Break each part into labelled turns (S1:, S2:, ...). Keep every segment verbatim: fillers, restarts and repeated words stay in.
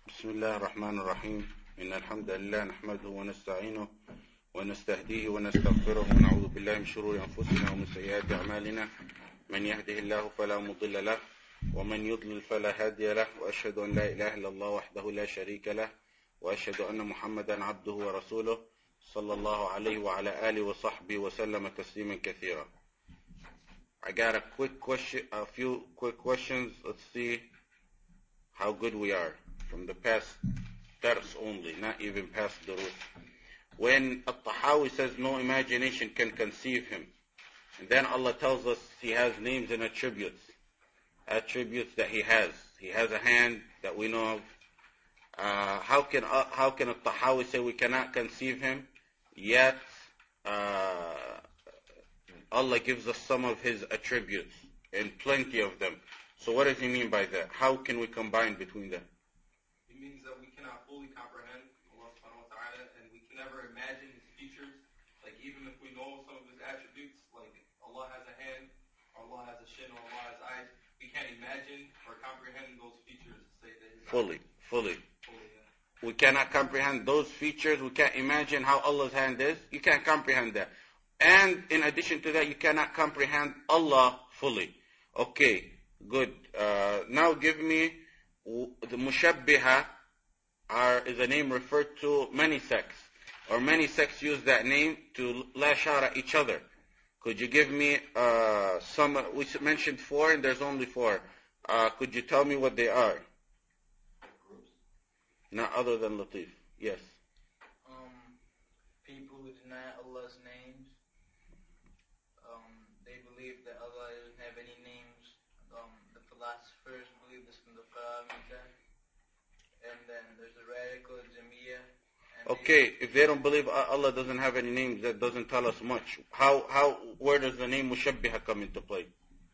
S1: بسم الله الرحمن الرحيم إن الحمد لله نحمده ونستعينه ونستهديه ونستغفره ونعوذ بالله من شرور أنفسنا ومن سيئات أعمالنا من يهده الله فلا مضل له ومن يضلل فلا هادي له وأشهد أن لا إله إلا الله وحده لا شريك له وأشهد أن محمدا عبده ورسوله صلى الله عليه وعلى آله وصحبه وسلم تسليما كثيرا. I got a quick question, a few quick questions. Let's see how good we are from the past dars only, not even past durus. When At-Tahawi says no imagination can conceive him, and then Allah tells us he has names and attributes, attributes that he has. He has a hand that we know of. Uh, how can uh, how can At-Tahawi say we cannot conceive him, yet uh, Allah gives us some of his attributes and plenty of them. So what does he mean by that? How can we combine between them?
S2: It means that we cannot fully comprehend Allah subhanahu wa ta'ala, and we can never imagine his features. Like even if we know some of his attributes, like Allah has a hand, or Allah has a shin, or Allah has eyes, we can't imagine or comprehend those features to say that his
S1: Fully,
S2: eyes,
S1: fully.
S2: fully yeah.
S1: We cannot comprehend those features. We can't imagine how Allah's hand is. You can't comprehend that. And in addition to that, you cannot comprehend Allah fully. Okay, good. Uh, now give me the Mushabbiha are, is a name referred to many sects. Or many sects use that name to lash out at each other. Could you give me uh, some, we mentioned four and there's only four. Uh, could you tell me what they are? Not other than Latif. Yes.
S3: Um, people who deny Allah's names, um, they believe that Allah doesn't have any names. Um, the philosophers believe this from the Qaramita. And then there's the radical Jamiyah.
S1: Okay, if they don't believe Allah doesn't have any names, that doesn't tell us much. How, how, where does the name Mushabbiha come into play?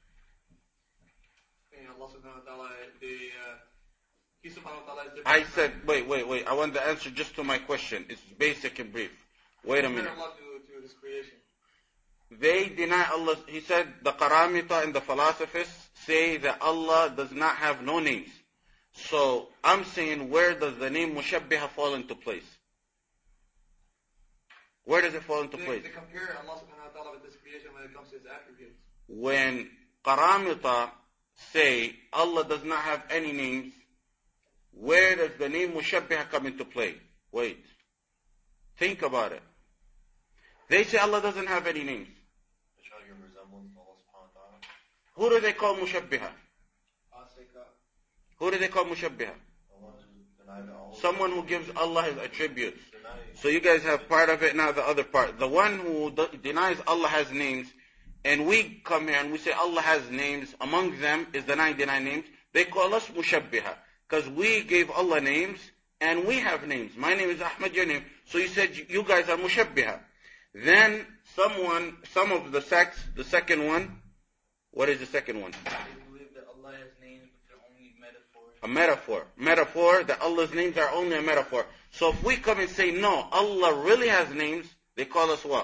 S2: Allah subhanahu wa ta'ala, the, uh, He subhanahu wa ta'ala is different.
S1: I said, wait, wait, wait. I want the answer just to my question. It's basic and brief. Wait a minute.
S2: Allah to, to his creation.
S1: They deny Allah. He said the Qaramita and the philosophers say that Allah does not have no names. So I'm saying, where does the name Mushabbiha fall into place? Where does it fall into
S2: they,
S1: place?
S2: They compare Allah subhanahu wa ta'ala with his creation when it comes to his attributes.
S1: When Qaramita say Allah does not have any names, where does the name Mushabbiha come into play? Wait. Think about it. They say Allah doesn't have any names.
S4: They try to give resemblance to Allah subhanahu wa ta'ala.
S1: Who do they call Mushabbiha? Who do they call Mushabbiha? Someone who gives Allah his attributes. So you guys have part of it, now the other part. The one who de- denies Allah has names, and we come here and we say Allah has names, among them is the ninety-nine names, they call us Mushabbiha. Because we gave Allah names, and we have names. My name is Ahmad, your name. So you said you guys are Mushabbiha. Then someone, some of the sects, the second one, what is the second one?
S3: They believe that Allah has names, but they're only metaphors.
S1: A metaphor. Metaphor, that Allah's names are only a metaphor. So if we come and say, no, Allah really has names, they call us what?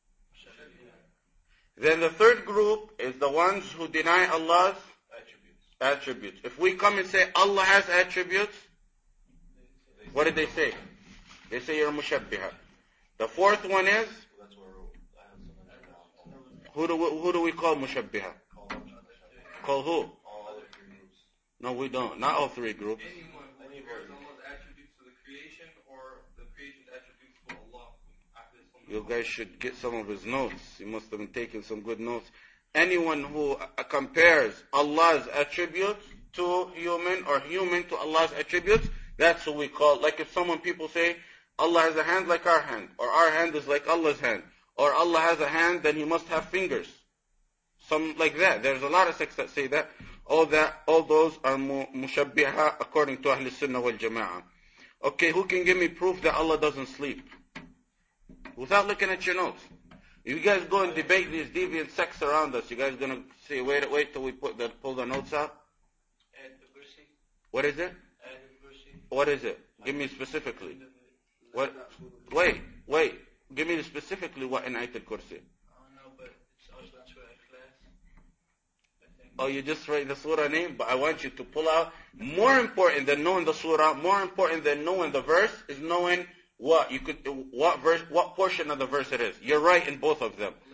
S1: Then the third group is the ones who deny Allah's
S4: Attributes.
S1: attributes. If we come and say Allah has attributes, what did they say? They say you're a Mushabbiha. The fourth one is,
S4: That's where I have some mentioned now.
S1: who do we, who do we call Mushabbiha?
S4: Call them Mushabbiha.
S1: Call who?
S4: All other three groups.
S1: No, we don't. Not all three groups.
S2: Anyone who compares Allah's attributes to the creation or the creation's attributes to Allah.
S1: You guys should get some of his notes. He must have been taking some good notes. Anyone who uh, compares Allah's attributes to human or human to Allah's attributes, that's what we call, like if someone, people say, Allah has a hand like our hand, or our hand is like Allah's hand, or Allah has a hand, then he must have fingers. Some like that. There's a lot of sects that say that. All that, all those are mu- mushabbiha according to Ahl Sunnah wal Jama'ah. Okay, who can give me proof that Allah doesn't sleep? Without looking at your notes. You guys go and debate these deviant sects around us. You guys gonna say, wait, wait till we put the, pull the notes out? What is it? What is it? Give me specifically. What? Wait, wait. Give me specifically what in Ayatul Kursi.
S3: I don't know, but it's also in Surah Ikhlas, I think.
S1: Oh, you just write the surah name, but I want you to pull out. More important than knowing the surah, more important than knowing the verse, is knowing what you could, what verse, what portion of the verse it is. You're right in both of them.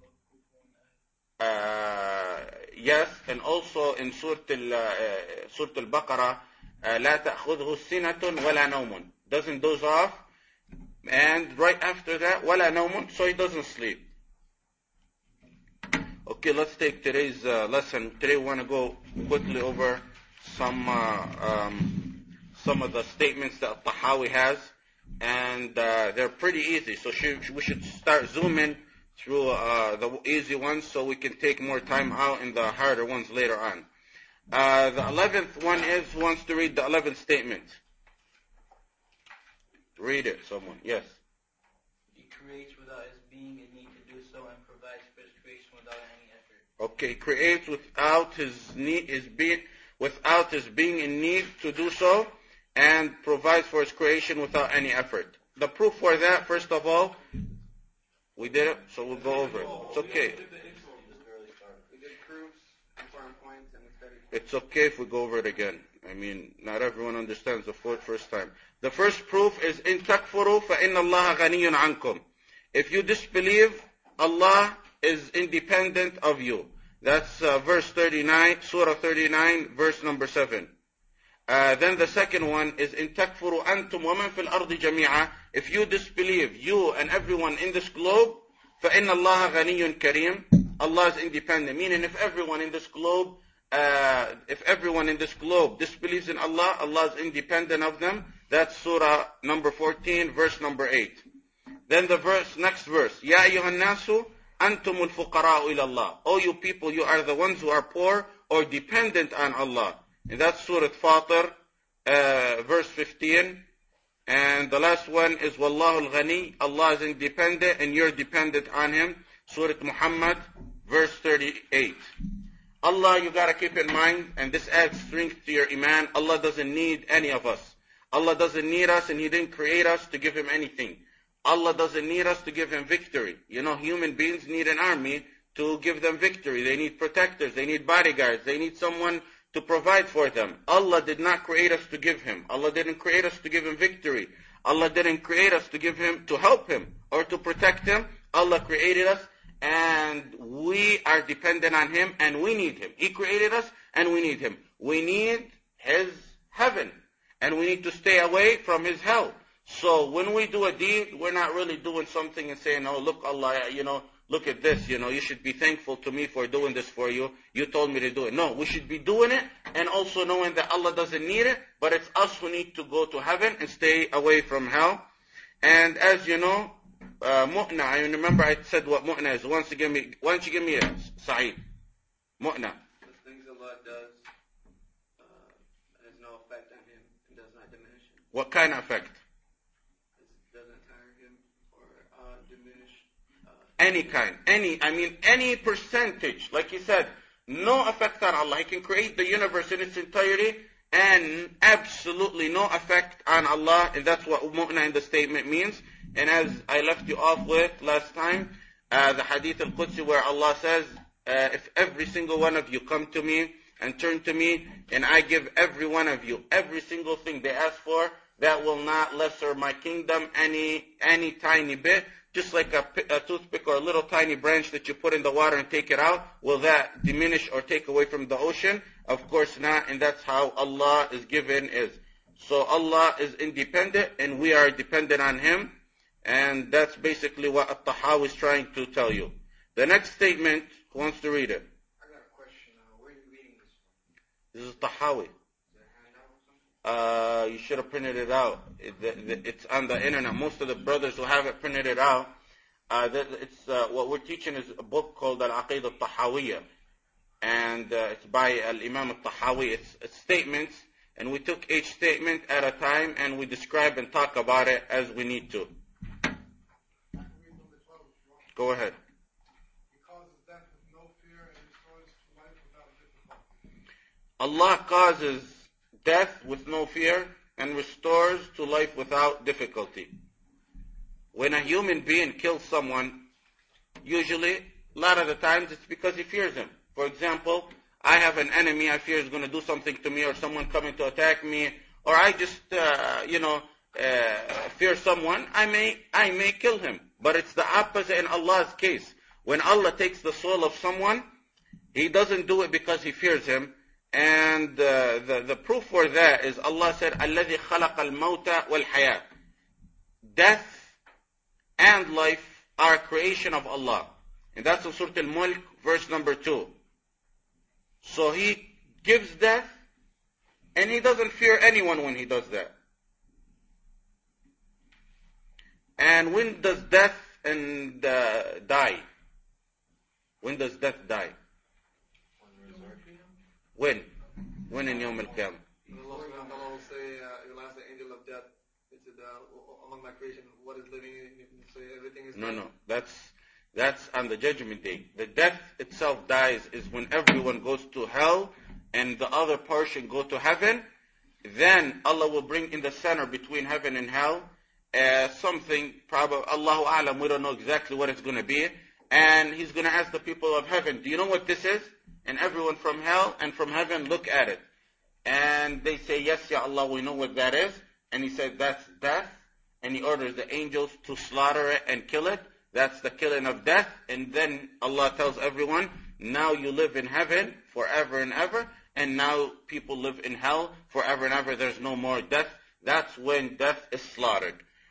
S1: Uh, yes, and also in Surah Al uh, Surah Al-Baqarah, uh, لا تأخذه سنة ولا نوم. Doesn't doze off, and right after that, ولا نوم, so he doesn't sleep. Okay, let's take today's uh, lesson. Today we want to go quickly over some uh, um, some of the statements that Tahawi has, and uh, they're pretty easy. So should, we should start zooming through uh, the easy ones so we can take more time out in the harder ones later on. Uh, the eleventh one is, who wants to read the eleventh statement? Read it, someone. Yes.
S3: He creates without his being a need to do so and provides for his creation without any effort.
S1: Okay, creates without his need, his being, without his being in need to do so, and provides for his creation without any effort. The proof for that, first of all, we did it, so we'll go over it. It's okay.
S2: We did proofs, important points, and study.
S1: It's okay if we go over it again. I mean, not everyone understands the first time. The first proof is, in takfuru fa inna Allah ghaniyun ankum. If you disbelieve, Allah is independent of you. That's uh, verse thirty-nine, Surah thirty-nine, verse number seven. Uh, then the second one is, in takfuru antum wa man fil ardi jami'a. If you disbelieve, you and everyone in this globe, fa inna Allah ghaniyun kareem. Allah is independent. Meaning, if everyone in this globe, uh, if everyone in this globe disbelieves in Allah, Allah is independent of them. That's Surah number fourteen, verse number eight. Then the verse, next verse, Ya ayyuhan nasu antumul fuqara'u ila Allah. Oh, you people, you are the ones who are poor or dependent on Allah. And that's Surah Fatir, uh, verse fifteen. And the last one is Wallahu al-Ghani. Allah is independent and you're dependent on Him. Surah Muhammad, verse thirty-eight. Allah, you gotta keep in mind, and this adds strength to your iman, Allah doesn't need any of us. Allah doesn't need us, and He didn't create us to give Him anything. Allah doesn't need us to give Him victory. You know, human beings need an army to give them victory. They need protectors. They need bodyguards. They need someone to provide for them. Allah did not create us to give Him. Allah didn't create us to give Him victory. Allah didn't create us to give Him, to help Him, or to protect Him. Allah created us, and we are dependent on Him, and we need Him. He created us, and we need Him. We need His heaven, and we need to stay away from His hell. So when we do a deed, we're not really doing something and saying, oh, look, Allah, you know, look at this, you know, you should be thankful to me for doing this for you. You told me to do it. No, we should be doing it, and also knowing that Allah doesn't need it, but it's us who need to go to heaven and stay away from hell. And as you know, uh, mu'na, I remember I said what mu'na is. Why don't you give me, why don't you give me a Sa'id? Mu'na.
S2: The things Allah does uh, has no effect on Him and does not diminish Him.
S1: What kind of effect?
S2: It doesn't tire Him or uh, diminish. Uh,
S1: Any kind, any, I mean any percentage. Like he said, no effect on Allah. He can create the universe in its entirety and absolutely no effect on Allah. And that's what mu'na in the statement means. And as I left you off with last time, uh, the hadith al-Qudsi where Allah says, uh, if every single one of you come to me and turn to me, and I give every one of you every single thing they ask for, that will not lesser my kingdom any any tiny bit. Just like a, a toothpick or a little tiny branch that you put in the water and take it out, will that diminish or take away from the ocean? Of course not, and that's how Allah is given is. So Allah is independent, and we are dependent on Him, and that's basically what At-Tahawi is trying to tell you. The next statement, who wants to read it?
S2: I got a question. Uh, where are you reading this from?
S1: This is Tahawi.
S2: Is it a handout or something?
S1: Uh, you should have printed it out. It, the, the, it's on the internet. Most of the brothers who have it printed it out, uh, that, it's uh, what we're teaching is a book called Al-Aqidah Al-Tahawiyya, and uh, it's by Al-Imam Al-Tahawi. It's, it's statements, and we took each statement at a time, and we describe and talk about it as we need to. Go ahead. Allah causes death with no fear and restores to life without difficulty. When a human being kills someone, usually, a lot of the times, it's because he fears him. For example, I have an enemy I fear is going to do something to me, or someone coming to attack me, or I just, uh, you know, uh, fear someone, I may, I may kill him. But it's the opposite in Allah's case. When Allah takes the soul of someone, He doesn't do it because He fears him. And uh, the, the proof for that is Allah said, الَّذِي خَلَقَ الْمَوْتَ وَالْحَيَاةِ. Death and life are a creation of Allah. And that's in Surah Al-Mulk, verse number two. So He gives death, and He doesn't fear anyone when He does that. And when does death and uh, die? When does death die? When? When in Yawm al-Qiyamah?
S5: Allah subhanahu will say, uh, He will ask the angel of death, it's uh, among my creation, what is living, you can say everything is
S1: No,
S5: dead.
S1: no. That's that's on the judgment day. The death itself dies is when everyone goes to hell and the other portion go to heaven. Then Allah will bring in the center between heaven and hell uh, something, probably, Allahu A'lam, we don't know exactly what it's going to be. And He's going to ask the people of heaven, do you know what this is? And everyone from hell and from heaven look at it. And they say, yes, Ya Allah, we know what that is. And He said, that's death. And He orders the angels to slaughter it and kill it. That's the killing of death. And then Allah tells everyone, now you live in heaven forever and ever. And now people live in hell forever and ever. There's no more death. That's when death is slaughtered.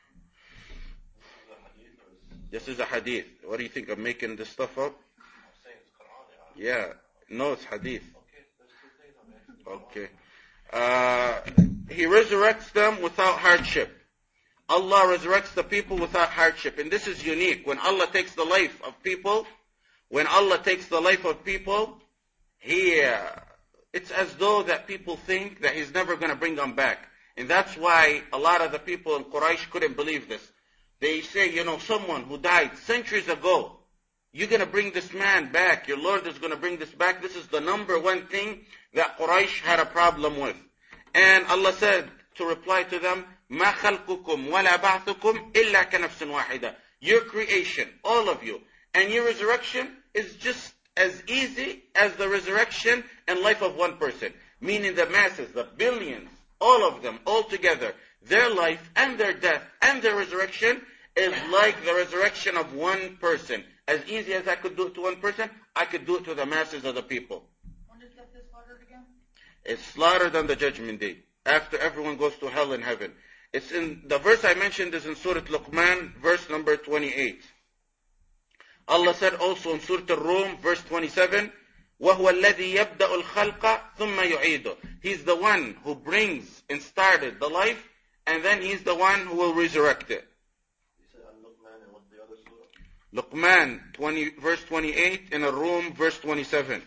S1: This is a hadith. What do you think? I'm making this stuff up? Yeah. No, it's hadith. Okay. Uh, he resurrects them without hardship. Allah resurrects the people without hardship. And this is unique. When Allah takes the life of people, when Allah takes the life of people, He, uh, it's as though that people think that He's never going to bring them back. And that's why a lot of the people in Quraysh couldn't believe this. They say, you know, someone who died centuries ago, you're going to bring this man back. Your Lord is going to bring this back. This is the number one thing that Quraysh had a problem with. And Allah said to reply to them, مَا خَلْقُكُمْ وَلَا بَعْثُكُمْ إِلَّا كَنَفْسٍ وَاحِدَةٍ. Your creation, all of you, and your resurrection is just as easy as the resurrection and life of one person. Meaning the masses, the billions, all of them, all together, their life and their death and their resurrection is like the resurrection of one person. As easy as I could do it to one person, I could do it to the masses of the people.
S3: When is death slaughtered again?
S1: It's slaughtered on the judgment day, after everyone goes to hell and heaven. It's in the verse I mentioned is in Surah Luqman, verse number twenty-eight. Allah said also in Surah Al-Rum, verse twenty-seven, وَهُوَ الَّذِي يَبْدَأُ الْخَلْقَ ثُمَّ يُعِيدُ. He's the one who brings and started the life, and then He's the one who will resurrect it.
S4: You said Al-Luqman, and what's the other surah?
S1: Luqman, twenty, verse twenty-eight, in Ar-Rum, verse twenty-seven.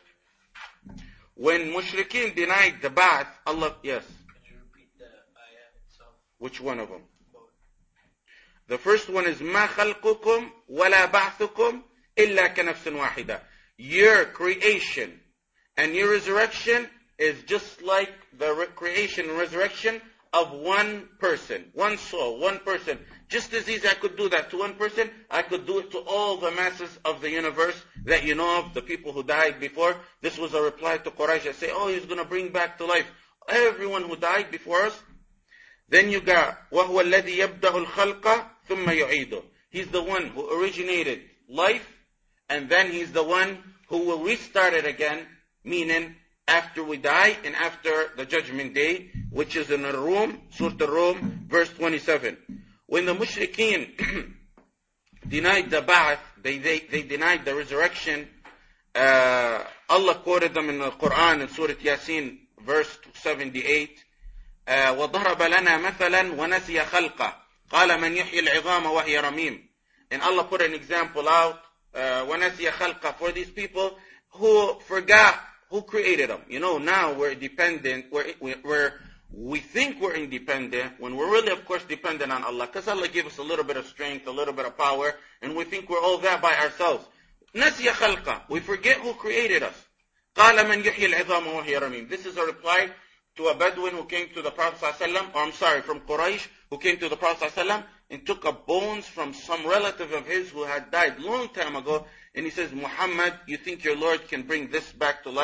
S1: When mushrikeen denied the Ba'ath, Allah, yes.
S3: Can you repeat the ayah itself?
S1: Which one of them?
S3: Both.
S1: The first one is مَا خَلْقُكُمْ وَلَا بَعْثُكُمْ إِلَّا كَنَفْسٍ وَاحِدَةٍ. Your creation and your resurrection is just like the re- creation and resurrection of one person, one soul, one person. Just as easy I could do that to one person, I could do it to all the masses of the universe that you know of, the people who died before. This was a reply to Quraysh that say, oh, He's going to bring back to life everyone who died before us. Then you got, وَهُوَ الَّذِي يَبْدَأُ الْخَلْقَ ثُمَّ يُعِيدُ. He's the one who originated life, and then He's the one who will restart it again, meaning after we die and after the judgment day, which is in the Rum, Surah Al-Rum, verse twenty-seven. When the mushrikeen denied the Ba'ath, they, they, they denied the resurrection, uh, Allah quoted them in the Quran in Surah Yasin, verse seventy-eight, uh, وَضَرَبَ لَنَا مَثَلًا وَنَسِيَ خَلْقَهُ قَالَ مَنْ يُحْيِي الْعِظَامَ وَهِيَ رَمِيمٌ. And Allah put an example out, uh, وَنَسِيَ خَلْقَهُ, for these people who forgot who created them. You know, now we're dependent, we're, we're, we think we're independent, when we're really, of course, dependent on Allah. Because Allah gave us a little bit of strength, a little bit of power, and we think we're all that by ourselves. نَسِيَ خَلْقَهُ, we forget who created us. قَالَ مَنْ يُحْيِي الْعِظَامَ وَهِيَ رَمِيمٌ. This is a reply to a Bedouin who came to the Prophet ﷺ, or I'm sorry, from Quraysh, who came to the Prophet ﷺ and took up bones from some relative of his who had died long time ago. And he says, Muhammad, you think your Lord can bring this back to life?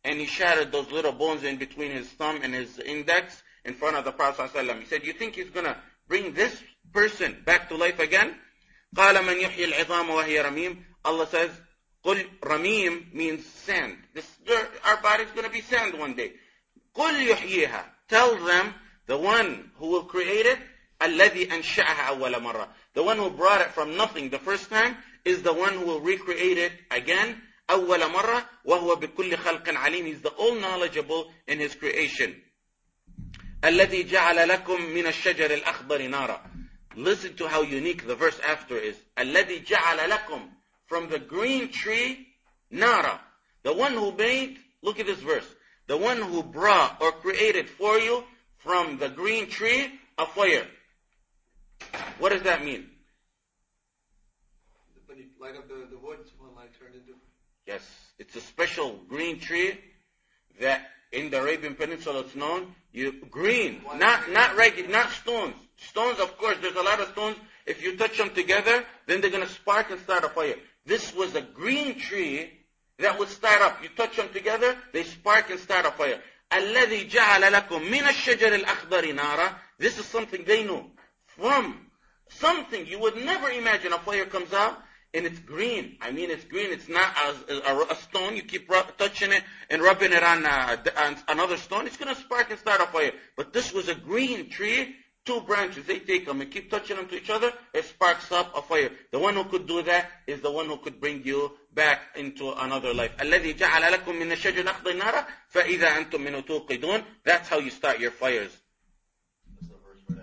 S1: and he shattered those little bones in between his thumb and his index in front of the Prophet ﷺ. He said, you think he's going to bring this person back to life again? قَالَ مَنْ يُحْيِي الْعِظَامَ وَهِيَ رَمِيمٌ. Allah says, قُلْ رَمِيم means sand. This dirt, our body's going to be sand one day. قُلْ يُحْيِيهَا. Tell them, the one who will create it, الَّذِي أَنْشَأَهَا أَوَّلَ مَرَّةٍ. The one who brought it from nothing the first time is the one who will recreate it again. أَوَّلَ مَرَّةٍ وَهُوَ بِكُلِّ خَلْقٍ عَلِيمٍ. He's the all-knowledgeable in his creation. الَّذِي جَعَلَ لَكُم مِّنَ الشَّجَرِ الْأَخْضَرِ نَارًا. Listen to how unique the verse after is. الَّذِي جَعَلَ لَكُم. From the green tree, nara. The one who made, look at this verse. The one who brought or created for you from the green tree a fire. What does that mean?
S5: When you light up the, the wood, someone like turned into.
S1: Yes, it's a special green tree that in the Arabian Peninsula it's known. You green, not not regular, not stones. Stones, of course, there's a lot of stones. If you touch them together, then they're going to spark and start a fire. This was a green tree that would start up. You touch them together, they spark and start a fire. الَّذِي جَعَلَ لَكُم مِّنَ الشَّجَرِ الْأَخْضَرِ نَارًا. This is something they knew. From something you would never imagine, a fire comes out and it's green. I mean, it's green. It's not a, a, a stone. You keep rub, touching it and rubbing it on, uh, on another stone. It's going to spark and start a fire. But this was a green tree. Two branches, they take them and keep touching them to each other, it sparks up a fire. The one who could do that is the one who could bring you back into another life. الَّذِي جَعَلَ لَكُم مِّنَ الشَّجَرِ الْأَخْضَرِ نَارًا فَإِذَا أَنْتُم مِّنْهُ تُوقِدُونَ. That's how you start your fires.
S4: That's the verse right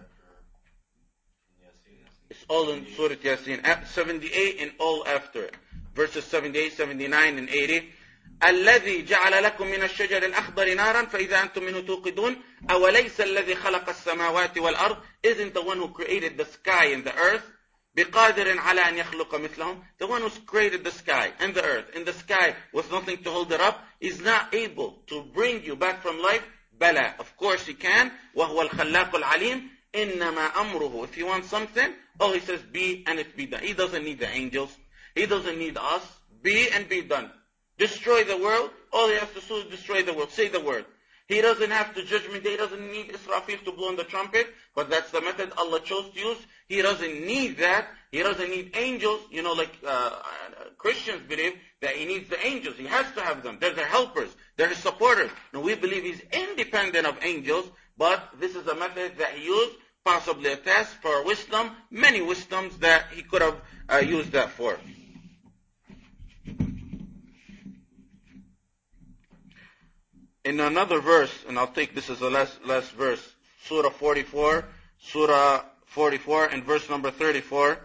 S4: after Yasin.
S1: It's all in Surah Yasin. seventy-eight and all after it. Verses seventy-eight, seventy-nine, and eighty. الذي جعل لكم من الشجر الأخضر نارا فإذا أنتم منه توقدون أوليس الذي خلق السماوات والأرض. Isn't the one who created the sky and the earth بقادر على أن يخلق مثلهم. The one who's created the sky and the earth and the sky with nothing to hold it up is not able to bring you back from life. بلى, of course he can. وهو الخلاق العليم. إنما أمره, if he wants something, all he says be and it be done. He doesn't need the angels. He doesn't need us. Be and be done. Destroy the world. All he has to do is destroy the world. Say the word. He doesn't have to judgment day. He doesn't need Israfil to blow on the trumpet. But that's the method Allah chose to use. He doesn't need that. He doesn't need angels. You know, like uh, Christians believe that he needs the angels. He has to have them. They're their helpers. They're his supporters. And we believe he's independent of angels. But this is a method that he used. Possibly a test for wisdom. Many wisdoms that he could have uh, used that for. In another verse, and I'll take this as the last, last verse, Surah forty-four, Surah forty-four, and verse number thirty-four,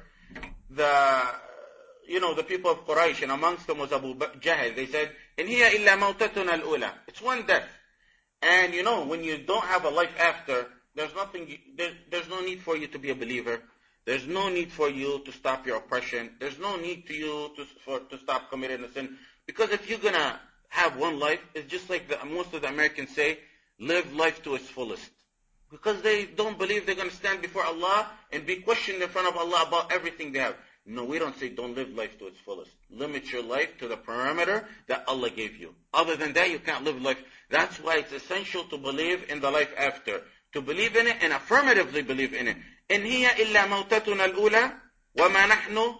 S1: the, you know, the people of Quraysh, and amongst them was Abu Jahl, they said, إِنْ هِيَ إِلَّا مَوْتَتُنَا الْأُولَى. It's one death. And you know, when you don't have a life after, there's nothing, there, there's no need for you to be a believer. There's no need for you to stop your oppression. There's no need to you to, for, to stop committing a sin. Because if you're going to have one life, it's just like the, most of the Americans say, live life to its fullest. Because they don't believe they're going to stand before Allah and be questioned in front of Allah about everything they have. No, we don't say don't live life to its fullest. Limit your life to the parameter that Allah gave you. Other than that, you can't live life. That's why it's essential to believe in the life after. To believe in it and affirmatively believe in it. إِنْ هِيَ إِلَّا مَوْتَتُنَا الْأُولَى وَمَا نَحْنُ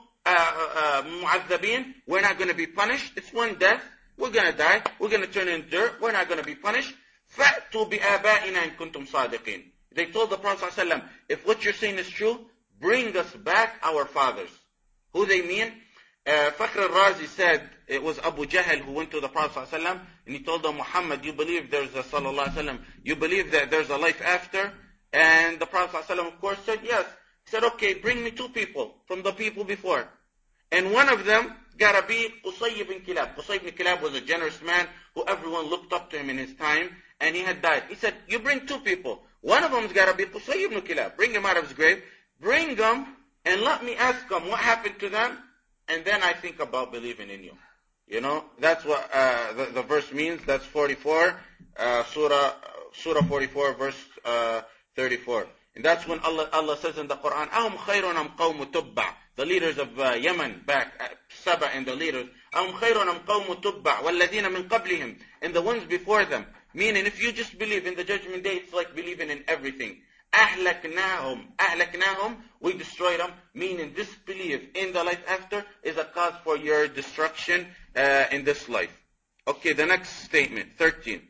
S1: مُعَذَّبِينَ. We're not going to be punished. It's one death. We're going to die. We're going to turn into dirt. We're not going to be punished. فَأْتُوا بِآبَائِنَا إِن كُنْتُمْ صَادِقِينَ. They told the Prophet ﷺ, if what you're saying is true, bring us back our fathers. Who they mean? Uh, Fakhr al-Razi said it was Abu Jahl who went to the Prophet ﷺ and he told him, Muhammad, you believe there's a sallallahu alaihi wasallam, you believe that there's a life after? And the Prophet ﷺ of course said yes. He said, okay, bring me two people from the people before. And one of them got to be Qusay ibn Kilab. Qusay ibn Kilab was a generous man who everyone looked up to him in his time, and he had died. He said, you bring two people. One of them's got to be Qusay ibn Kilab. Bring him out of his grave. Bring them, and let me ask them what happened to them, and then I think about believing in you. You know, that's what uh, the, the verse means. That's forty-four, uh, Surah, Surah forty-four, verse uh, thirty-four. And that's when Allah, Allah says in the Quran, أَهُمْ خَيْرٌ أَمْ قَوْمُ تُبَّعْ. The leaders of uh, Yemen back, uh, Saba and the leaders, أَهُمْ خَيْرٌ أَمْ قَوْمُ تُبَّعْ وَالَّذِينَ مِنْ قَبْلِهِمْ, and the ones before them. Meaning, if you just believe in the judgment day, it's like believing in everything. أَهْلَكْنَاهُمْ أَهْلَكْنَاهُمْ, we destroyed them. Meaning, disbelief in the life after is a cause for your destruction uh, in this life. Okay, the next statement, thirteen.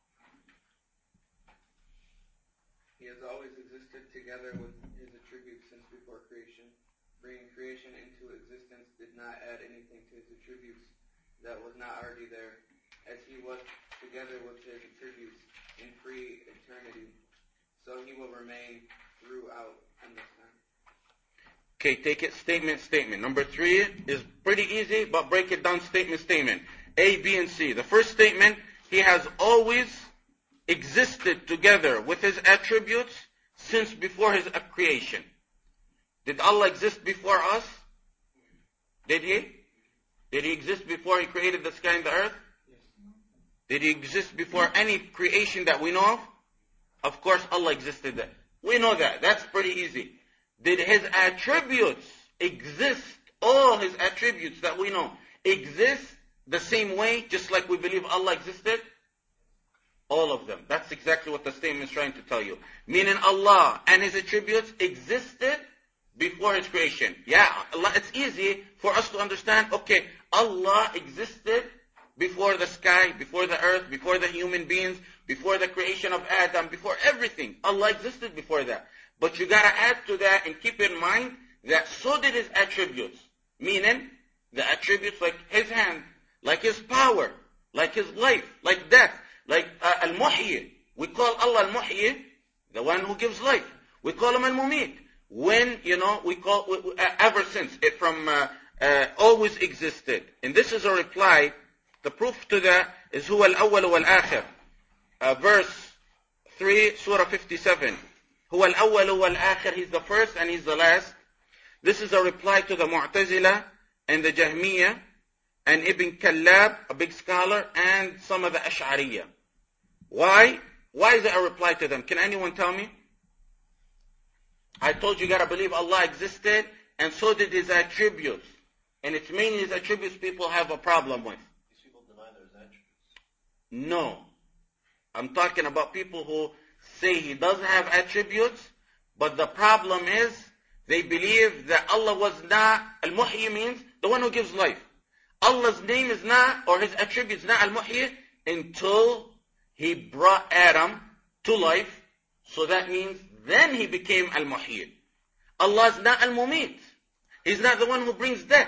S6: He has always existed together with his attributes since before creation. Bringing creation into existence did not add anything to his attributes that was not already there, as he was together with his attributes in pre-eternity. So he will remain throughout endless time.
S1: Okay, take it statement, statement. Number three is pretty easy, but break it down statement, statement. A, B, and C. The first statement, he has always existed together with his attributes since before his creation. Did Allah exist before us? Did he? Did he exist before he created the sky and the earth? Did he exist before any creation that we know of? Of course, Allah existed there. We know that. That's pretty easy. Did his attributes exist, all his attributes that we know, exist the same way, just like we believe Allah existed? All of them. That's exactly what the statement is trying to tell you. Meaning Allah and his attributes existed before his creation. Yeah, Allah, it's easy for us to understand, okay, Allah existed before the sky, before the earth, before the human beings, before the creation of Adam, before everything. Allah existed before that. But you gotta add to that and keep in mind that so did his attributes. Meaning, the attributes like his hand, like his power, like his life, like death, like uh, Al-Muhyi. We call Allah Al-Muhyi, the one who gives life. We call him Al-Mumit. When, you know, we call, we, we, uh, ever since, it from uh, uh, always existed. And this is a reply. The proof to that is Huwa Al-Awwal Wal-Akhir. Uh, verse three, Surah fifty-seven. Huwa Al-Awwal Wal-Akhir. He's the first and he's the last. This is a reply to the Mu'tazila and the Jahmiyyah and Ibn Kallab, a big scholar, and some of the Ash'ariyah. Why? Why is it a reply to them? Can anyone tell me? I told you you gotta believe Allah existed, and so did his attributes. And it's mainly his attributes people have a problem with.
S4: These people deny there's attributes.
S1: No. I'm talking about people who say he does have attributes, but the problem is they believe that Allah was not, Al-Muhyi means the one who gives life. Allah's name is not, or his attributes not Al-Muhyi, until he brought Adam to life. So that means then he became Al-Muhyi. Allah is not Al-Mumit. He's not the one who brings death.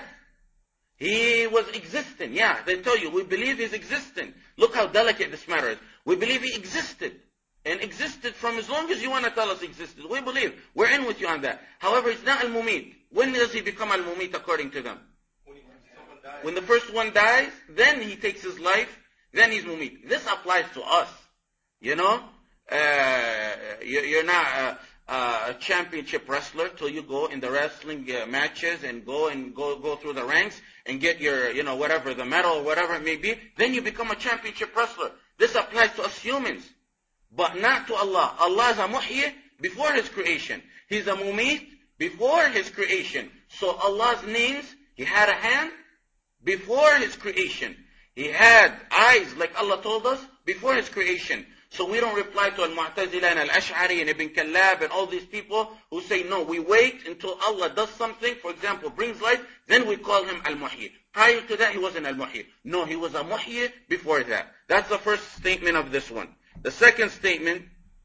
S1: He was existing. Yeah, they tell you, we believe he's existing. Look how delicate this matter is. We believe he existed. And existed from as long as you want to tell us existed. We believe. We're in with you on that. However, it's not Al-Mumit. When does he become Al-Mumit according to them? When the first one dies, then he takes his life, then he's Mumit. This applies to us. You know? Uh, you're not a, a championship wrestler till you go in the wrestling uh, matches and go and go, go through the ranks and get your, you know, whatever, the medal or whatever it may be. Then you become a championship wrestler. This applies to us humans, but not to Allah. Allah is a Muhyi before his creation. He's a Mumit before his creation. So Allah's names, he had a hand before his creation. He had eyes, like Allah told us, before his creation. So we don't reply to Al-Mu'tazila and Al-Ash'ari and Ibn Kallab and all these people who say, no, we wait until Allah does something, for example, brings life, then we call him Al-Muhyi. Prior to that, he wasn't Al-Muhyi. No, he was a Muhyi before that. That's the first statement of this one. The second statement,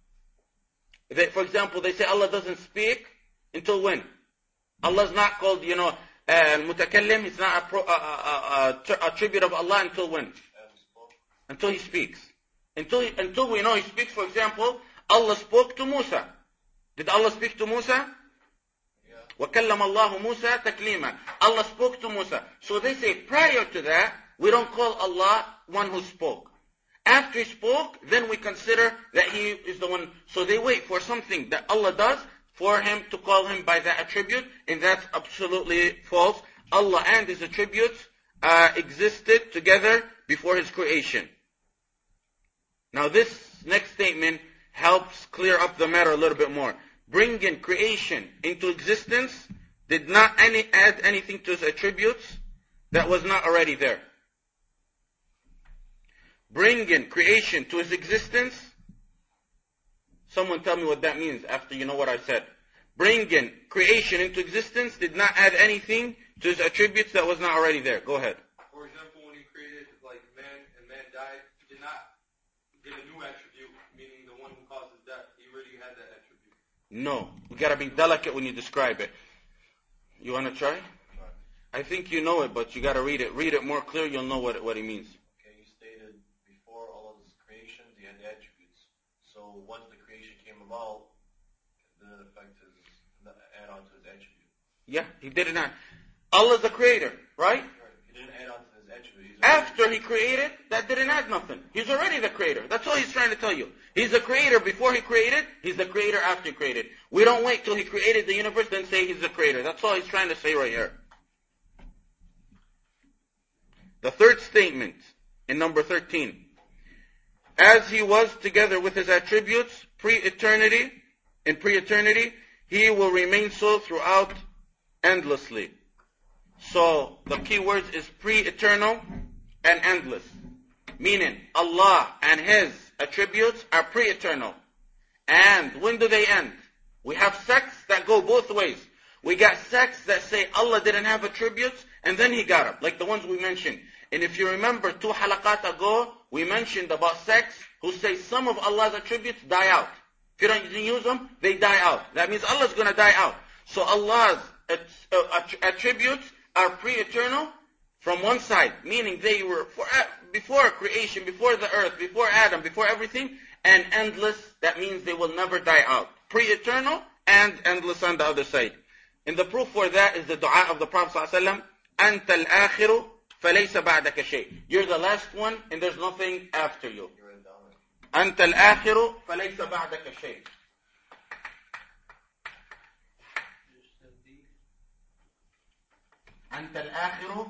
S1: they, for example, they say Allah doesn't speak until when? Allah is not called, you know, uh, Al-Mutakallim, it's not a, pro, a, a, a, a tribute of Allah until when? Until he speaks. Until, until we know he speaks, for example, Allah spoke to Musa. Did Allah speak to Musa? Yeah. وَكَلَّمَ اللَّهُ مُوسَى تَكْلِيمًا. Allah spoke to Musa. So they say prior to that, we don't call Allah one who spoke. After he spoke, then we consider that he is the one. So they wait for something that Allah does for him to call him by that attribute, and that's absolutely false. Allah and his attributes uh, existed together before his creation. Now this next statement helps clear up the matter a little bit more. Bringing creation into existence did not any, add anything to his attributes, that was not already there. Bringing creation to its existence. Someone tell me what that means after you know what I said. Bringing creation into existence did not add anything to his attributes that was not already there. Go ahead.
S2: For example, when he created like man and man died, he did not get a new attribute, meaning the one who causes death. He already had that attribute.
S1: No. You gotta be delicate when you describe it. You wanna try? I think you know it, but you gotta read it. Read it more clear, you'll know what, what he means.
S4: Okay, you stated before all of his creations, he had the attributes. So once the creation came about, it didn't affect his, add on to his attribute.
S1: Yeah, he did not. Allah is the creator, right?
S4: He didn't add on to his attribute.
S1: After he created, that didn't add nothing. He's already the creator. That's all he's trying to tell you. He's the creator before he created. He's the creator after he created. We don't wait till he created the universe, then say he's the creator. That's all he's trying to say right here. The third statement in number thirteen. As he was together with his attributes pre-eternity, in pre-eternity, he will remain so throughout endlessly. So the key words is pre-eternal and endless. Meaning Allah and his attributes are pre-eternal. And when do they end? We have sects that go both ways. We got sects that say Allah didn't have attributes and then he got them, like the ones we mentioned. And if you remember two halaqat ago, we mentioned about sects who say some of Allah's attributes die out. If you don't use them, they die out. That means Allah's going to die out. So Allah's attributes are pre-eternal from one side, meaning they were for, before creation, before the earth, before Adam, before everything, and endless. That means they will never die out. Pre-eternal and endless on the other side. And the proof for that is the dua of the Prophet ﷺ, أنت الآخر فليس بعدك شيء. You're the last one and there's nothing after you. أنت الآخر فليس بعدك شيء. أنت الآخر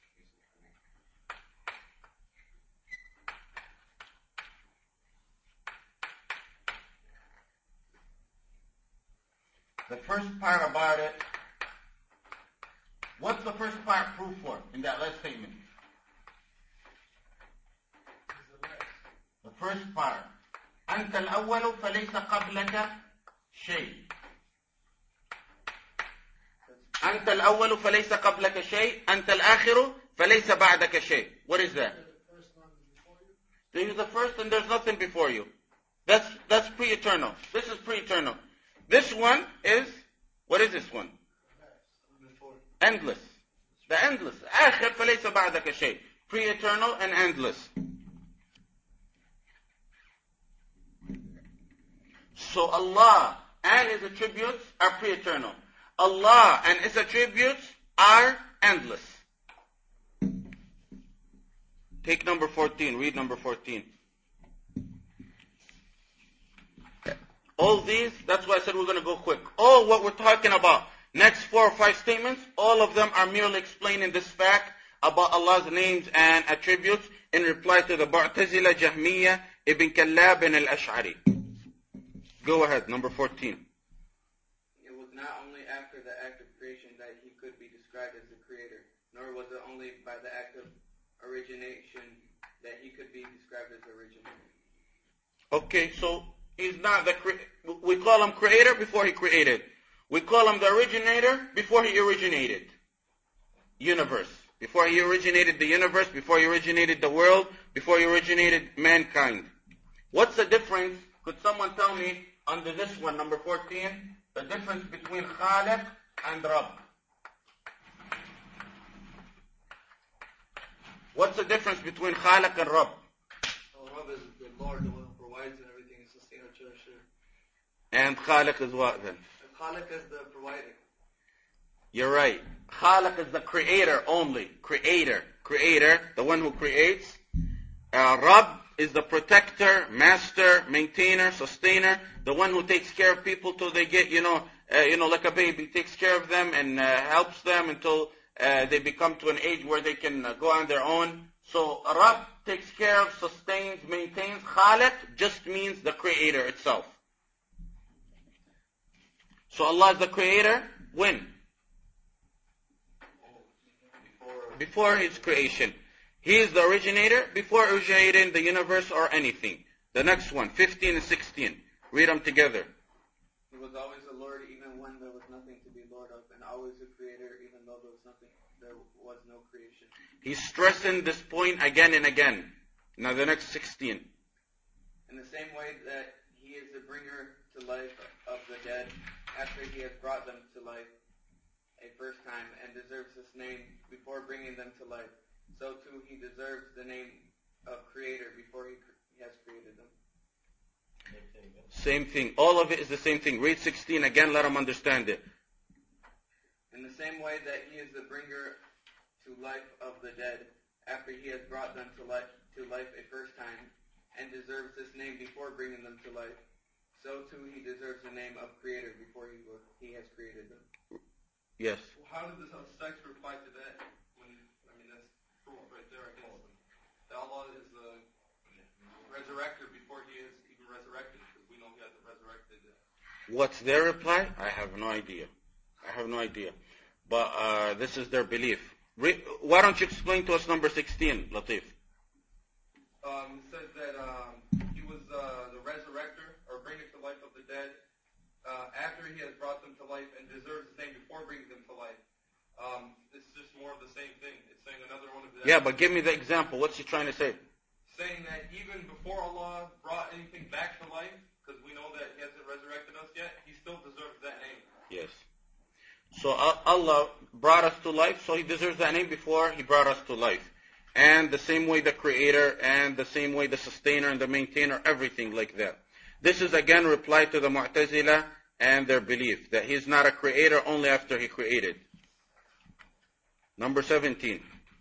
S1: The first part about it, what's the first part proof for in that last statement? The first part. أنت الأول فليس قبلك شيء. أنت الأول فليس قبلك شيء. أنت الآخر فليس بعدك شيء. What is that? You're the first and there's nothing before you. That's that's pre-eternal. This is pre-eternal. This one is, what is this one? Endless. The endless. آخر فليس بعدك شيء. Pre-eternal and endless. So Allah and His attributes are pre-eternal. Allah and His attributes are endless. Take number fourteen. Read number fourteen. All these, that's why I said we're going to go quick. All what we're talking about, next four or five statements, all of them are merely explaining this fact about Allah's names and attributes in reply to the Mu'tazila, Jahmiyyah, Ibn Kallab and Al-Ash'ari. Go ahead, number fourteen.
S6: It was not only after the act of creation that he could be described as the creator, nor was it only by the act of origination that he could be described as the originator.
S1: Okay, so he's not the cre- we call him creator before he created. We call him the originator before he originated. Universe. Before he originated the universe, before he originated the world, before he originated mankind. What's the difference? Could someone tell me under this one, number fourteen, the difference between Khaliq and Rabb? What's the difference between Khaliq and Rabb?
S5: Oh, Rabb is the Lord, the one who provides and everything, is sustainer, cherisher.
S1: And Khaliq is what then?
S5: Khaliq is the provider.
S1: You're right. Khaliq is the creator only. Creator. Creator, the one who creates. Uh, Rabb is the protector, master, maintainer, sustainer, the one who takes care of people till they get, you know, uh, you know, like a baby, takes care of them and uh, helps them until uh, they become to an age where they can uh, go on their own. So Rabb takes care of, sustains, maintains. Khaliq just means the creator itself. So Allah is the creator when?
S4: Before
S1: before his creation. He is the originator before originating the universe or anything. The next one, fifteen and sixteen. Read them together.
S6: He was always a Lord even when there was nothing to be Lord of, and always a Creator even though there was nothing, there was no creation.
S1: He's stressing this point again and again. Now the next sixteen.
S6: In the same way that He is the bringer to life of the dead after He has brought them to life a first time and deserves this name before bringing them to life, so too He deserves the name of Creator before He, he has created them.
S1: Same thing. All of it is the same thing. Read sixteen again, let them understand it.
S6: In the same way that He is the bringer to life of the dead after He has brought them to life, to life a first time and deserves this name before bringing them to life, so too He deserves the name of Creator before He, was, he has created them.
S1: Yes.
S2: Well, how did this sex reply to that? When I mean, that's proof right there against them. That Allah is the resurrector before He is even resurrected, because we know He hasn't resurrected.
S1: What's their reply? I have no idea. I have no idea. But uh, this is their belief. Re- why don't you explain to us number sixteen, Latif?
S2: Um, it says that um, He was uh, the resurrector, or bringer to life of the dead, uh, after He has brought them to life and deserves His name before bringing them to life. Um, it's just more of the same thing. It's saying another one of the...
S1: Yeah, but give me the example. What's he trying to say?
S2: Saying that even before Allah brought anything back to life, because we know that He hasn't resurrected us yet, He still deserves that name.
S1: Yes. So uh, Allah brought us to life, so He deserves that name before He brought us to life. And the same way the Creator, and the same way the Sustainer and the Maintainer, everything like that. This is again reply to the Mu'tazila and their belief that He is not a Creator only after He created. Number seventeen.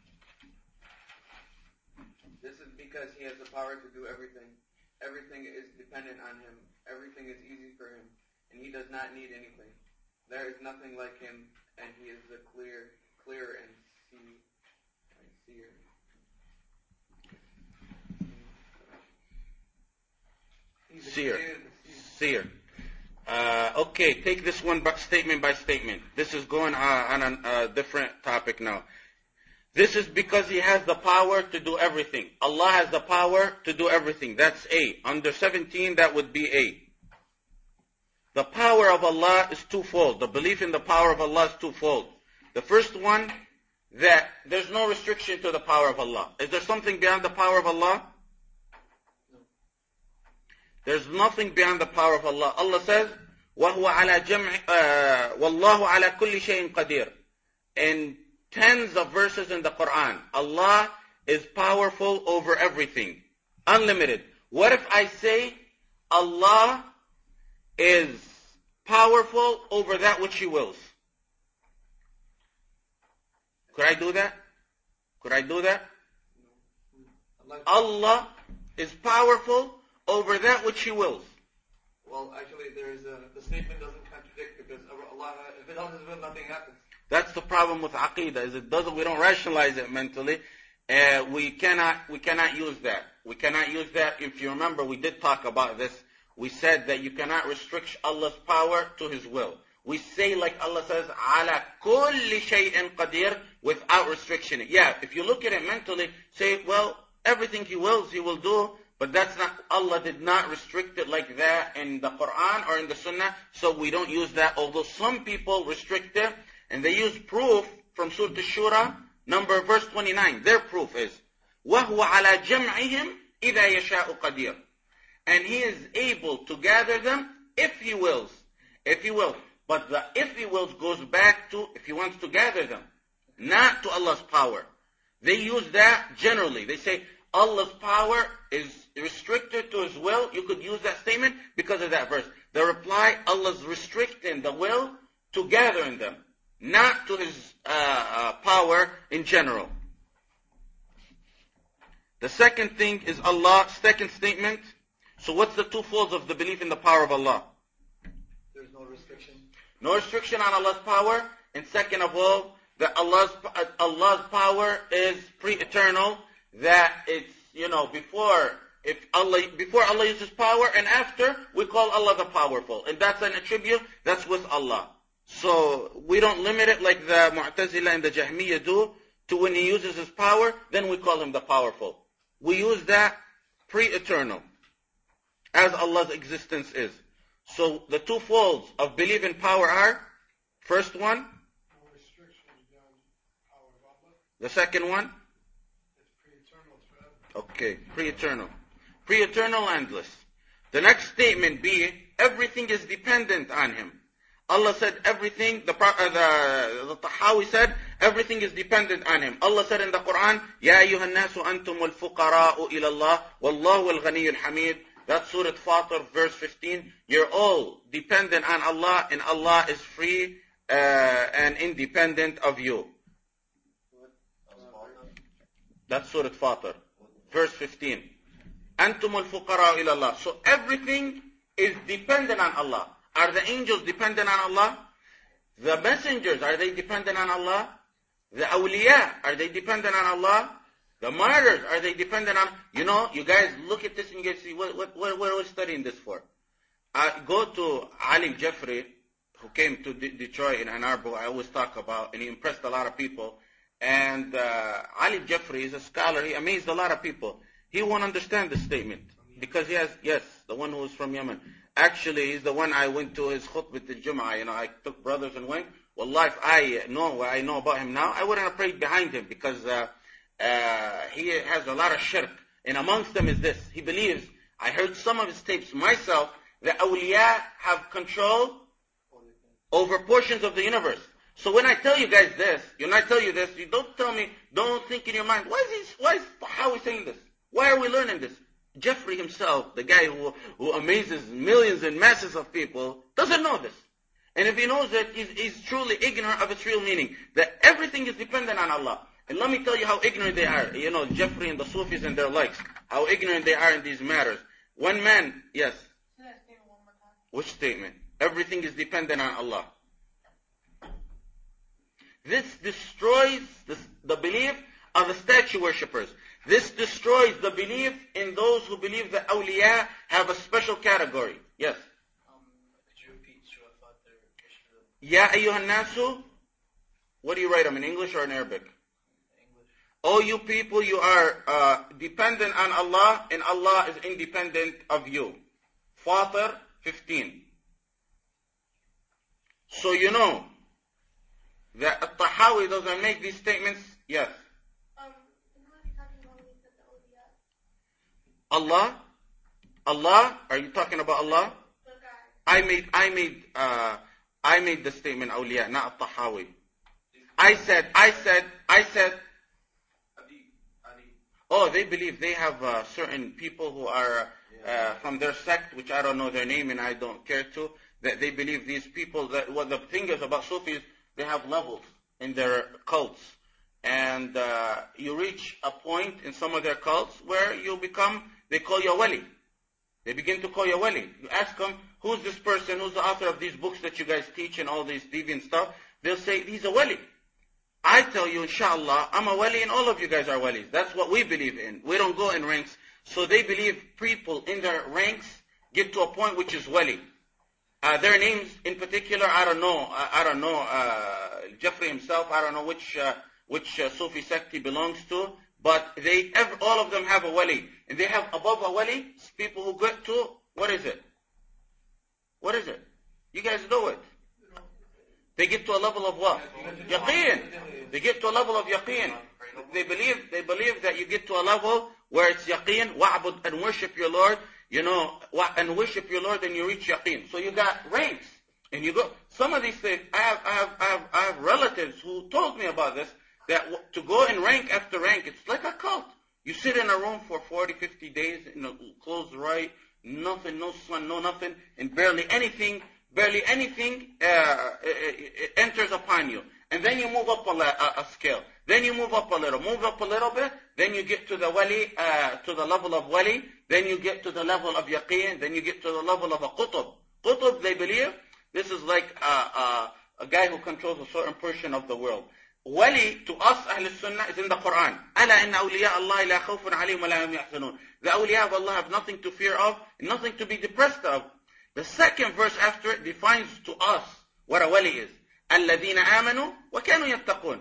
S6: This is because He has the power to do everything. Everything is dependent on Him. Everything is easy for Him, and He does not need anything. There is nothing like Him, and He is the clear, clear and see, and seer. He's the
S1: Seer.
S6: creator, the seer.
S1: Seer. Uh, okay, take this one by, statement by statement. This is going uh, on a uh, different topic now. This is because He has the power to do everything. Allah has the power to do everything. That's A. Under seventeen, that would be A. The power of Allah is twofold. The belief in the power of Allah is twofold. The first one, that there's no restriction to the power of Allah. Is there something beyond the power of Allah?
S6: No.
S1: There's nothing beyond the power of Allah. Allah says, وَهُوَ عَلَى جَمْعِ uh, وَاللَّهُ عَلَى كُلِّ شَيْءٍ قَدِيرٌ. In tens of verses in the Quran, Allah is powerful over everything. Unlimited. What if I say Allah is powerful over that which He wills? Could I do that? Could I do that?
S6: Allah,
S1: Allah is powerful over that which He wills.
S5: Well, actually, there is a, the statement doesn't contradict because Allah, if it's on His will, nothing happens.
S1: That's the problem with Aqidah, is it doesn't, we don't rationalize it mentally. Uh, we cannot, we cannot use that. We cannot use that. If you remember, we did talk about this. We said that you cannot restrict Allah's power to His will. We say like Allah says, ala kulli shay'in qadir, without restriction. Yeah, if you look at it mentally, say, well, everything He wills, He will do, but that's not, Allah did not restrict it like that in the Quran or in the Sunnah, so we don't use that, although some people restrict it, and they use proof from Surah Al-Shura, number verse twenty-nine. Their proof is, وَهُوَ عَلَى جَمْعِهِمْ إِذَا يَشَاءُ قَدِيرٌ. And He is able to gather them if He wills. If He wills. But the if He wills goes back to if He wants to gather them, not to Allah's power. They use that generally. They say Allah's power is restricted to His will. You could use that statement because of that verse. The reply, Allah's restricting the will to gathering them, not to His uh, uh, power in general. The second thing is Allah's second statement. So what's the two folds of the belief in the power of Allah?
S5: There's no restriction.
S1: No restriction on Allah's power. And second of all, that Allah's, uh, Allah's power is pre-eternal. That it's, you know, before, if Allah, before Allah uses power and after, we call Allah the powerful. And that's an attribute, that's with Allah. So we don't limit it like the Mu'tazila and the Jahmiyyah do to when he uses his power, then we call him the powerful. We use that pre-eternal, as Allah's existence is. So the two folds of belief in power are, first one,
S7: No restrictions beyond the power of Allah.
S1: the second one,
S7: It's pre-eternal forever.
S1: okay, pre-eternal. Pre-eternal, endless. The next statement be, everything is dependent on him. Allah said everything, the, uh, the, the Tahawi said, everything is dependent on him. Allah said in the Quran, يَا أَيُّهَا النَّاسُ أَنْتُمُ الْفُقَرَاءُ إِلَى اللَّهِ وَاللَّهُ الْغَنِيُّ الْحَمِيدُ. That's Surah Fatir, verse fifteen. You're all dependent on Allah, and Allah is free uh, and independent of you. That's Surah Fatir, verse fifteen. أَنْتُمُ الْفُقَرَاءُ إِلَى اللَّهِ. So everything is dependent on Allah. Are the angels dependent on Allah? The messengers, are they dependent on Allah? The awliya, are they dependent on Allah? The martyrs, are they dependent on? You know, you guys look at this and you guys see, what, what, what, what are we studying this for? Uh, go to Ali Jeffrey, who came to D- Detroit in Ann Arbor, I always talk about, and he impressed a lot of people. And uh, Ali Jeffrey is a scholar, he amazed a lot of people. He won't understand this statement, because he has, yes, the one who is from Yemen. Actually, he's the one I went to his khutbah al-Jum'ah. You know, I took brothers and went. Wallah, if I know what I know about him now, I wouldn't have prayed behind him, because uh, uh, he has a lot of shirk. And amongst them is this. He believes, I heard some of his tapes myself, that awliya have control over portions of the universe. So when I tell you guys this, when I tell you this, you don't tell me, don't think in your mind, why is he, why is Tahawi saying this? Why are we learning this? Jeffrey himself, the guy who, who amazes millions and masses of people, doesn't know this. And if he knows it, he's, he's truly ignorant of its real meaning. That everything is dependent on Allah. And let me tell you how ignorant they are. You know, Jeffrey and the Sufis and their likes. How ignorant they are in these matters. One man, yes. Which statement? Everything is dependent on Allah. This destroys the, the belief of the statue worshippers. This destroys the belief in those who believe that awliya have a special category. Yes?
S3: Um, could you repeat Surah Fatir?
S1: Ya ayyuhan nasu. What do you write them, in English or in Arabic?
S3: English.
S1: O you people, you are uh, dependent on Allah, and Allah is independent of you. Fatir fifteen. So you know that At-Tahawi doesn't make these statements. Yes. Allah? Allah? Are you talking about Allah? I made, I made, uh, I made the statement awliya, not Tahawi. I said, I said, I said, oh, they believe they have uh, certain people who are uh, from their sect, which I don't know their name and I don't care to, that they believe these people, that what the thing is about Sufis, they have levels in their cults. And uh, you reach a point in some of their cults where you become, they call you a wali. They begin to call you a wali. You ask them, who's this person, who's the author of these books that you guys teach and all these deviant stuff? They'll say, he's a wali. I tell you, inshallah, I'm a wali and all of you guys are walis. That's what we believe in. We don't go in ranks. So they believe people in their ranks get to a point which is wali. Uh, their names in particular, I don't know. I, I don't know. Uh, Jeffrey himself, I don't know which uh, which uh, Sufi sect he belongs to. But they, every, all of them have a wali. And they have above a wali, people who get to, what is it? What is it? You guys know it. They get to a level of what? Yaqeen. They get to a level of yaqeen. They believe, they believe that you get to a level where it's yaqeen, wa'bud, and worship your Lord, you know, and worship your Lord, and you reach yaqeen. So you got ranks. And you go, some of these things, I have, I have, I have, I have relatives who told me about this, that to go in rank after rank, it's like a cult. You sit in a room for forty, fifty days, you know, closed right, nothing, no sun, no nothing, and barely anything, barely anything uh, enters upon you. And then you move up a, a, a scale. Then you move up a little, move up a little bit, then you get to the wali, uh, to the level of wali, then you get to the level of yaqeen, then you get to the level of a qutub. Qutub, they believe, this is like a, a, a guy who controls a certain portion of the world. Wali, to us, Ahl Sunnah, is in the Quran. أَلَا إِنَّ أَوْلِيَاءَ اللَّهِ لَا خَوْفٌ عَلَيْهِمْ وَلَا هُمْ يَحْزَنُونَ. The awliya of Allah have nothing to fear of, and nothing to be depressed of. The second verse after it defines to us what a wali is. الَّذِينَ آمَنُوا وَكَانُوا يَتَّقُونَ.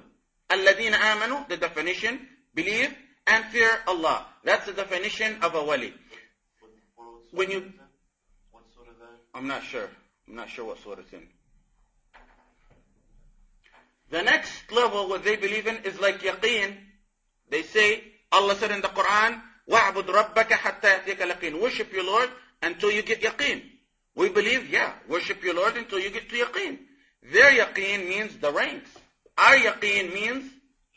S1: الَّذِينَ آمَنُوا, the definition, believe and fear Allah. That's the definition of a wali. When you, I'm not sure. I'm not sure what surah it's in. The next level, what they believe in, is like yaqeen. They say, Allah said in the Quran, وَاعْبُدْ رَبَّكَ حَتَّى يَأْتِيَكَ الْيَقِينُ. Worship your Lord until you get yaqeen. We believe, yeah, worship your Lord until you get to yaqeen. Their yaqeen means the ranks. Our yaqeen means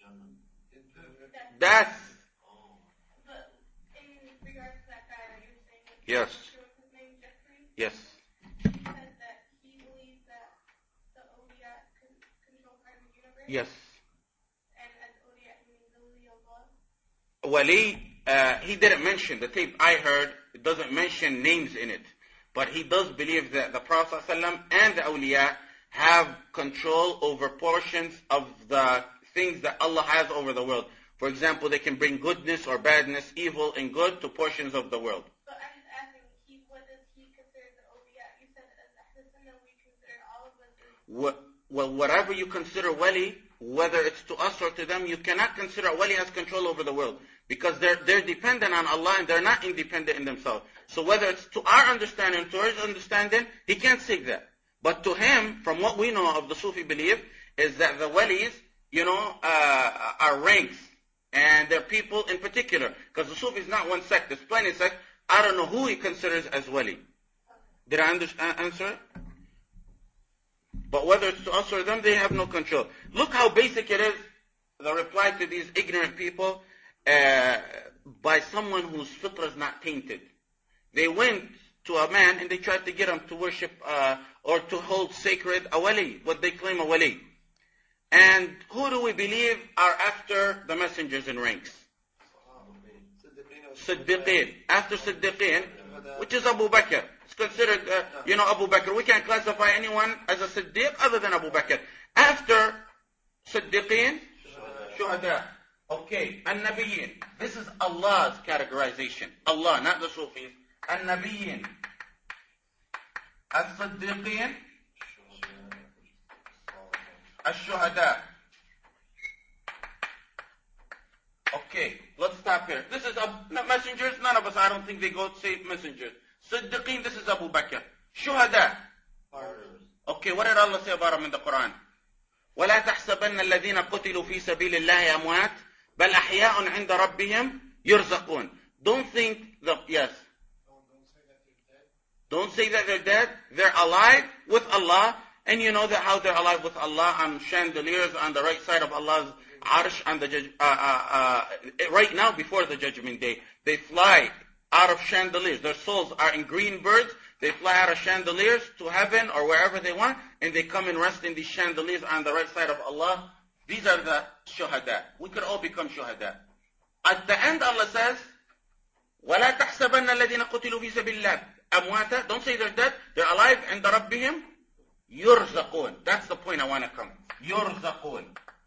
S1: death.
S8: But in regards to that guy that you were saying,
S1: Yes.
S8: what's his name, Jeffrey?
S1: Yes.
S8: He said that he believes that the awliya can control part of the universe.
S1: Yes.
S8: And as awliya, he means awliya Allah.
S1: Wali, uh, he didn't mention, the tape I heard, it doesn't mention names in it. But he does believe that the Prophet ﷺ and the awliya have control over portions of the things that Allah has over the world. For example, they can bring goodness or badness, evil and good to portions of the world.
S8: So I'm just asking, he, what does he consider the awliya? You said as Ahl Sunnah we consider all of us as...
S1: What, well, whatever you consider wali, whether it's to us or to them, you cannot consider wali has control over the world. Because they're, they're dependent on Allah and they're not independent in themselves. So whether it's to our understanding, to his understanding, he can't say that. But to him, from what we know of the Sufi belief, is that the walis, you know, uh, are ranks. And they're people in particular. Because the Sufi is not one sect, there's plenty of sects. I don't know who he considers as wali. Did I under- answer it? But whether it's to us or them, they have no control. Look how basic it is, the reply to these ignorant people, uh, by someone whose fitrah is not tainted. They went to a man and they tried to get him to worship uh, or to hold sacred a wali, what they claim a wali. And who do we believe are after the messengers in ranks? Siddiqeen. After Siddiqeen, which is Abu Bakr. It's considered, uh, you know, Abu Bakr. We can't classify anyone as a Siddiq other than Abu Bakr. After Siddiqeen, Shuhada. Okay, An-Nabiyyin. This is Allah's categorization. Allah, not the Sufis. An-Nabiyyin. As-Siddiqeen. Ash-Shuhada. Okay, let's stop here. This is Abu, messengers. None of us, I don't think they go to say messengers. Siddiqeen, this is Abu Bakr. Shuhada. Okay, what did Allah say about them in the Quran? وَلَا تَحْسَبَنَّ الَّذِينَ قُتِلُوا فِي سَبِيلِ اللَّهِ أَمْوَاتٍ بَلْ أَحْيَاءٌ عِنْدَ رَبِّهِمْ يُرْزَقُونَ. Don't think, the, yes. Don't say that they're dead. They're alive with Allah. And you know that how they're alive with Allah on chandeliers on the right side of Allah's arsh on the uh, uh, uh, right now before the judgment day. They fly out of chandeliers. Their souls are in green birds. They fly out of chandeliers to heaven or wherever they want, and they come and rest in these chandeliers on the right side of Allah. These are the shuhada. We could all become shuhada. At the end, Allah says, وَلَا تَحْسَبَنَّ الَّذِينَ قُتِلُوا فِي سَبِيلِ اللَّهِ أَمْوَاتًا. Don't say they're dead. They're alive عِنْدَ رَبِّهِمْ يُرْزَقُونَ. That's the point I want to come. يُرْزَقُونَ.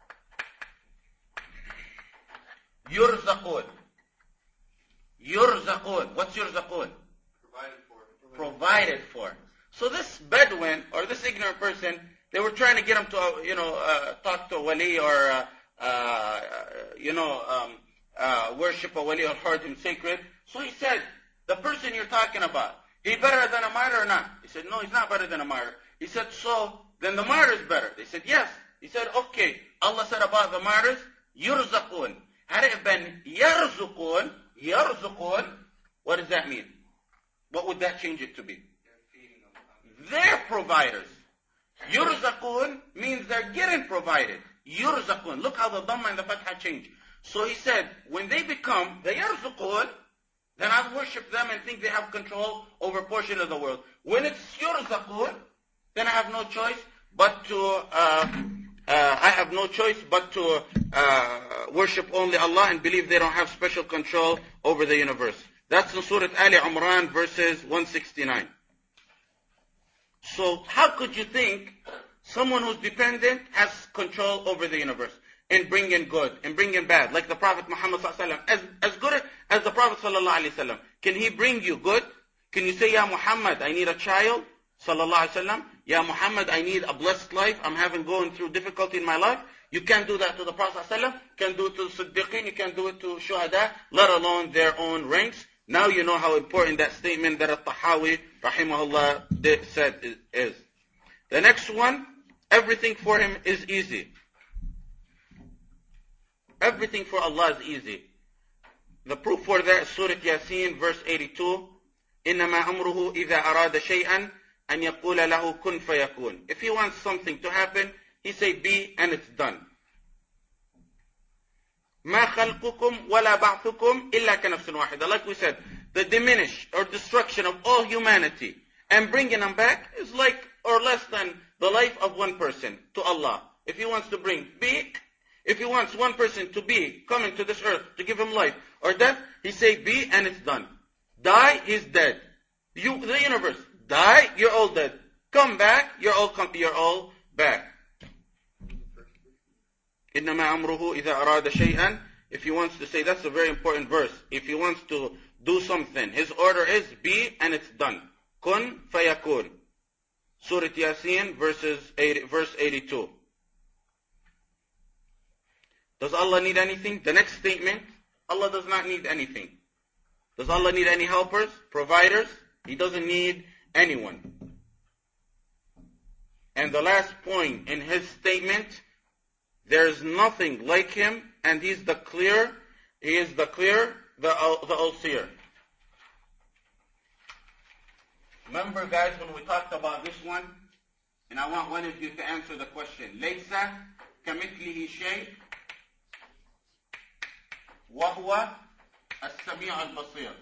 S1: يُرْزَقُونَ. يُرْزَقُونَ. What's يُرْزَقُونَ?
S2: Provided for.
S1: Provided for. So this Bedouin, or this ignorant person, they were trying to get him to, uh, you know, uh, talk to a wali or, uh, uh, you know, um, uh, worship a wali or hold him sacred. So he said, the person you're talking about, he better than a martyr or not? He said, no, he's not better than a martyr. He said, so, then the martyr is better. They said, yes. He said, okay. Allah said about the martyrs, يُرْزَقُونَ. Had it been يَرْزُقُونَ, يَرْزُقُونَ, what does that mean? What would that change it to be? They're providers. Yurzaqun means they're getting provided. Yurzaqun. Look how the Dhamma and the Fatha change. So he said, when they become the Yarzuqun, then I worship them and think they have control over a portion of the world. When it's Yurzaqun, then I have no choice but to, uh, uh, I have no choice but to uh, worship only Allah and believe they don't have special control over the universe. That's in Surah Ali Imran verses one sixty-nine. So how could you think someone who's dependent has control over the universe and bring in good and bring in bad, like the Prophet Muhammad sallallahu alaihi wasallam, as as good as the Prophet sallallahu alaihi wasallam? Can he bring you good? Can you say, Ya Muhammad, I need a child, sallallahu alaihi wasallam? Ya Muhammad, I need a blessed life. I'm having going through difficulty in my life. You can't do that to the Prophet ﷺ. You can't do it to the Siddiqeen. You can't do it to Shuhada, let alone their own ranks. Now you know how important that statement that At-Tahawi, rahimahullah, did, said is. The next one, everything for him is easy. Everything for Allah is easy. The proof for that is Surah Yasin, verse eighty-two. إِنَّمَا أَمْرُهُ إِذَا أَرَادَ شَيْئًا أَنْ يَقُولَ لَهُ كُنْ فَيَكُونَ. If he wants something to happen, he say be and it's done. مَا خَلْقُكُمْ وَلَا بَعْثُكُمْ إِلَّا كَنَفْسٍ وَاحِدَةٍ. Like we said, the diminish or destruction of all humanity and bringing them back is like or less than the life of one person to Allah. If he wants to bring be, if he wants one person to be coming to this earth to give him life or death, he say be and it's done. Die, he's dead. You, the universe, die, you're all dead. Come back, you're all come, you're all back. إِنَّمَا أَمْرُهُ إِذَا أَرَادَ شَيْئًا. If he wants to say, that's a very important verse. If he wants to do something, his order is be and it's done. Kun fayakun. Surah Yasin, verses eighty, verse eighty-two. Does Allah need anything? The next statement, Allah does not need anything. Does Allah need any helpers, providers? He doesn't need anyone. And the last point in his statement, there is nothing like him, and he's the clear, he is the clear, the, the all-seer. Remember, guys, when we talked about this one, and I want one of you to answer the question. لَيْسَ كَمِثْلِهِ شَيْءٍ وَهُوَ السَّمِيعُ الْبَصِيرُ.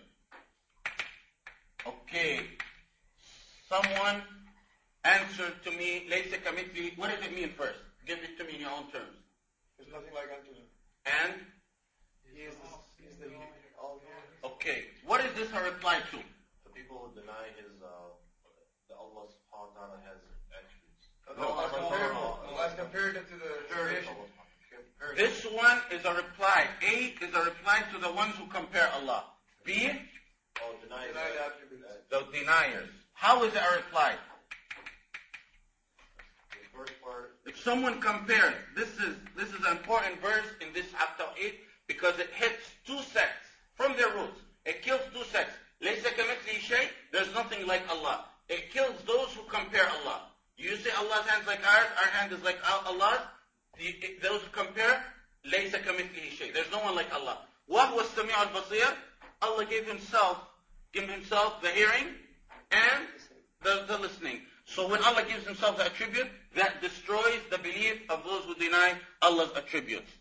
S1: Okay. Someone answered to me, لَيْسَ كَمِثْلِهِ. What does it mean first? Give it to me in your own terms.
S5: There's nothing like unto him.
S1: And?
S5: He is the, he is the all.
S1: Okay. What is this a reply to?
S4: The people who deny his, uh, that Allah subhanahu wa ta'ala has attributes.
S5: No, as compared, no, as compared to the creation.
S1: This one is a reply. A is a reply to the ones who compare Allah. B,
S4: oh, deny
S5: the attributes.
S1: The deniers. How is it a reply?
S4: The first part.
S1: If someone compares, this is this is an important verse in this At-Tawhid because it hits two sects from their roots. It kills two sects. لَيْسَ كَمِثْلِهِ شَيْءٍ. There's nothing like Allah. It kills those who compare Allah. You say Allah's hands like ours, our hand is like Allah's. Those who compare, لَيْسَ كَمِثْلِهِ شَيْءٍ. There's no one like Allah. وَهُوَ السَّمِيعُ الْبَصِيرُ. Allah gave himself, give himself the hearing and the, the listening. So when Allah gives himself the attribute, that destroys the belief of those who deny Allah's attributes.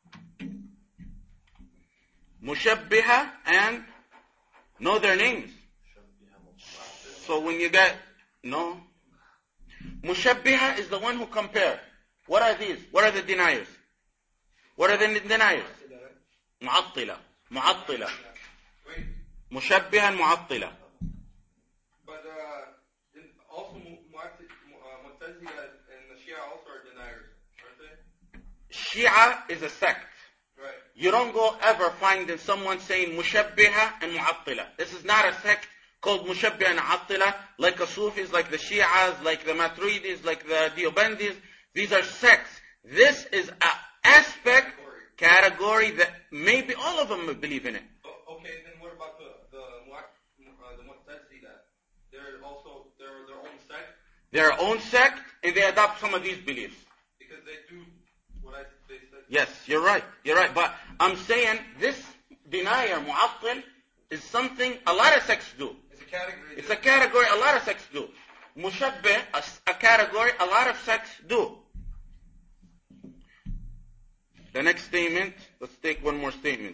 S1: Mushabbiha and know their names. So when you get, no. Mushabbiha is the one who compare. What are these? What are the deniers? What are the deniers? Mu'attila. Mu'attila. Mushabbiha and Mu'attila.
S2: But uh, also Mu'tazila and the Shia also are deniers, aren't they?
S1: Shia is a sect.
S2: Right.
S1: You don't go ever find in someone saying Mushabbiha and Mu'attila. This is not a sect called Mushabbiha and Mu'attila, like the Sufis, like the Shias, like the Maturidis, like the Deobandis. These are sects. This is an aspect, category that maybe all of them believe in it.
S2: Oh, okay, then what about the the uh, the Mu'tazila? They're also they're their own sect.
S1: Their own sect, and they adopt some of these beliefs.
S2: Because they do what I they said.
S1: Yes, you're right. You're right. But I'm saying this denier, Mu'attil, is something a lot of sects do.
S5: It's a category.
S1: It's a category a lot of sects do. Mushabbih, a, a category a lot of sects do. The next statement, let's take one more statement.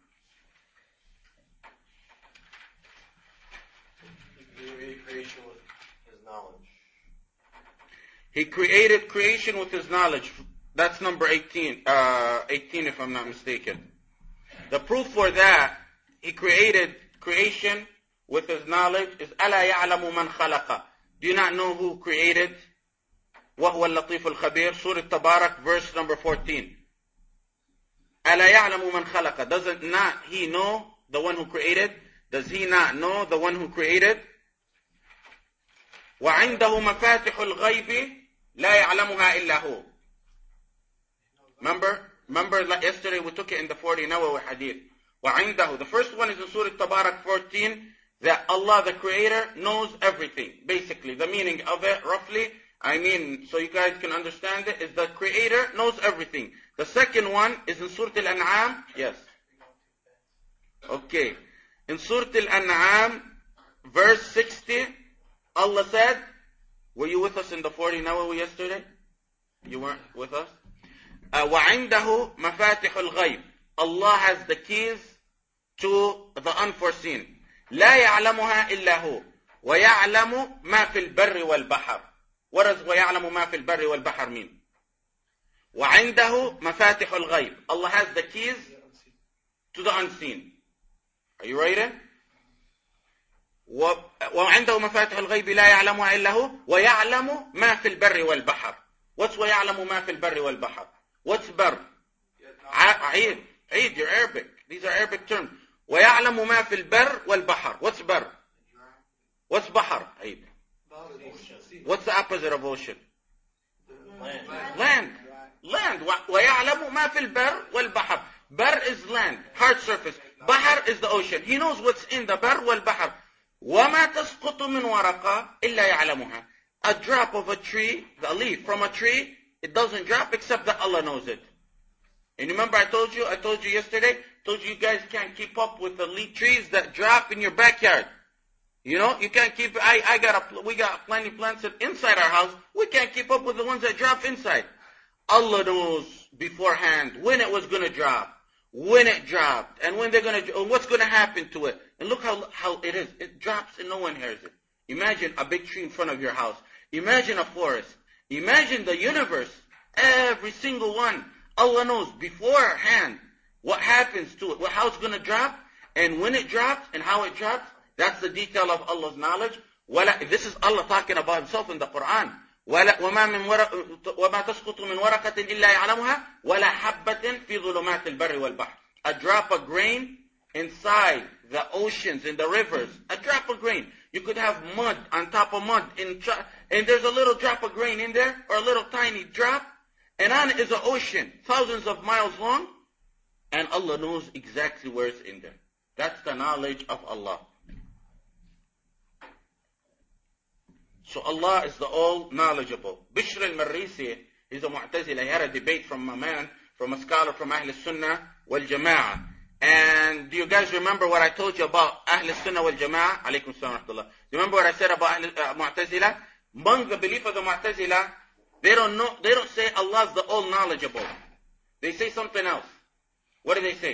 S4: He created creation with his knowledge.
S1: He created creation with his knowledge. That's number eighteen, uh, eighteen if I'm not mistaken. The proof for that, he created creation with his knowledge is أَلَا يَعْلَمُ مَنْ خَلَقَ. Do you not know who created? وَهُوَ اللَّطِيفُ الْخَبِيرُ. Surah Tabarak, verse number fourteen. أَلَا يَعْلَمُ مَنْ خَلَقَ. Doesn't not he know the one who created? Does he not know the one who created? وعنده مفاتح الغيب لا يعلمها إلا هو. Remember, remember yesterday we took it in the forty Nawawi hadith. وعنده, the first one is in Surah Tabarak fourteen, that Allah the Creator knows everything. Basically, the meaning of it, roughly, I mean, so you guys can understand it, is the Creator knows everything. The second one is in Surah Al-An'am. Yes. Okay. In Surah Al-An'am, verse sixty, Allah said, were you with us in the forty Nawawi yesterday? You weren't with us? Uh, وَعِنْدَهُ مَفَاتِحُ الْغَيْبِ. Allah has the keys to the unforeseen. لا يعلمها إلا هو ويعلم ما في البر والبحر. What does ويعلم ما في البر والبحر mean? وعنده مفاتح الغيب. Allah has the keys to the unseen. Are you ready? وعنده مفاتح الغيب لا يعلمها إلا هو ويعلم ما في البر والبحر. What's ويعلم ما في البر والبحر? What's بر? عيد. عيد, you're Arabic. These are Arabic terms. ويعلم ما في البر والبحر. What's بر? What's بحر? عيد. What's the opposite of ocean?
S4: Land.
S1: Land. Land. ويعلم ما في البر والبحر. Bar is land, hard surface. Bahar is the ocean. He knows what's in the bar والبحر. وما تسقط من ورقة إلا يعلمها. A drop of a tree, a leaf from a tree, it doesn't drop except that Allah knows it. And remember I told you, I told you yesterday, told you you guys can't keep up with the leaf trees that drop in your backyard. You know, you can't keep, I, I got a, we got plenty plants inside our house. We can't keep up with the ones that drop inside. Allah knows beforehand when it was going to drop, when it dropped, and when they're going to, what's going to happen to it. And look how, how it is. It drops and no one hears it. Imagine a big tree in front of your house. Imagine a forest. Imagine the universe. Every single one. Allah knows beforehand what happens to it, how it's going to drop, and when it drops, and how it drops. That's the detail of Allah's knowledge. This is Allah talking about Himself in the Quran. وما من ورق وما تسقط من ورقة إلا يعلمها ولا حبة في ظلمات البر والبحر. A drop of grain inside the oceans, in the rivers. A drop of grain. You could have mud on top of mud, in, and there's a little drop of grain in there, or a little tiny drop, and on it is an ocean, thousands of miles long, and Allah knows exactly where it's in there. That's the knowledge of Allah. So Allah is the all-knowledgeable. Bishr al-Marrisi is a Mu'tazila. He had a debate from a man, from a scholar from Ahl al-Sunnah wal-Jama'ah. And do you guys remember what I told you about Ahl al-Sunnah wal-Jama'ah? Alaykum salam wa rahmatullah. Do you remember what I said about Ahl, uh, Mu'tazila? Among the belief of the Mu'tazila, they don't know, they don't say Allah is the all-knowledgeable. They say something else. What do they say?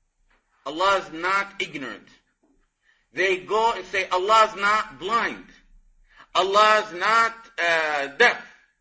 S1: Allah is not ignorant. They go and say Allah is not blind. Allah is not uh, deaf.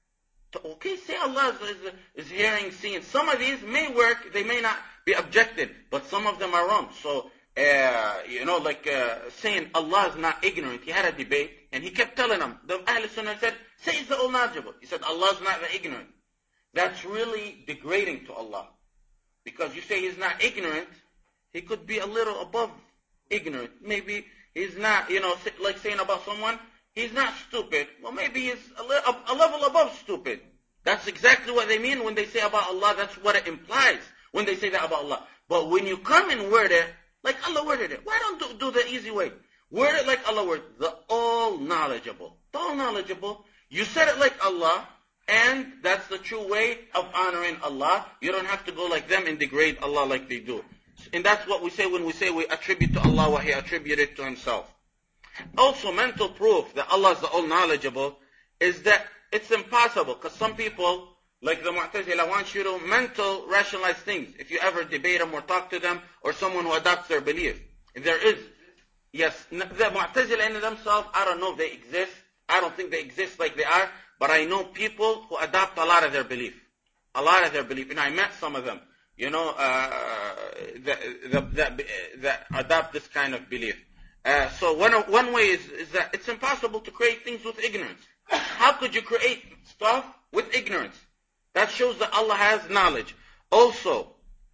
S1: Okay, say Allah is, is, is hearing, seeing. Some of these may work, they may not be objected, but some of them are wrong. So, uh, you know, like uh, saying Allah is not ignorant. He had a debate, and he kept telling them. The Ahl Sunnah said, say He's the all-knowledgeable. He said, Allah is not the ignorant. That's really degrading to Allah. Because you say He's not ignorant, He could be a little above ignorant. Maybe He's not, you know, like saying about someone, He's not stupid. Well, maybe he's a, le- a level above stupid. That's exactly what they mean when they say about Allah. That's what it implies when they say that about Allah. But when you come and word it, like Allah worded it, why don't do, do the easy way? Word it like Allah worded it. The all-knowledgeable. The all-knowledgeable. You said it like Allah, and that's the true way of honoring Allah. You don't have to go like them and degrade Allah like they do. And that's what we say when we say we attribute to Allah what He attributed to Himself. Also, mental proof that Allah is the all-knowledgeable is that it's impossible, because some people, like the Mu'tazila, want you to mental rationalize things. If you ever debate them or talk to them, or someone who adopts their belief. If there is, yes, the Mu'tazila in themselves, I don't know if they exist. I don't think they exist like they are, but I know people who adopt a lot of their belief. A lot of their belief. And I met some of them, you know, uh, that, that, that, that adopt this kind of belief. Uh, so one one way is, is that it's impossible to create things with ignorance. How could you create stuff with ignorance? That shows that Allah has knowledge. Also,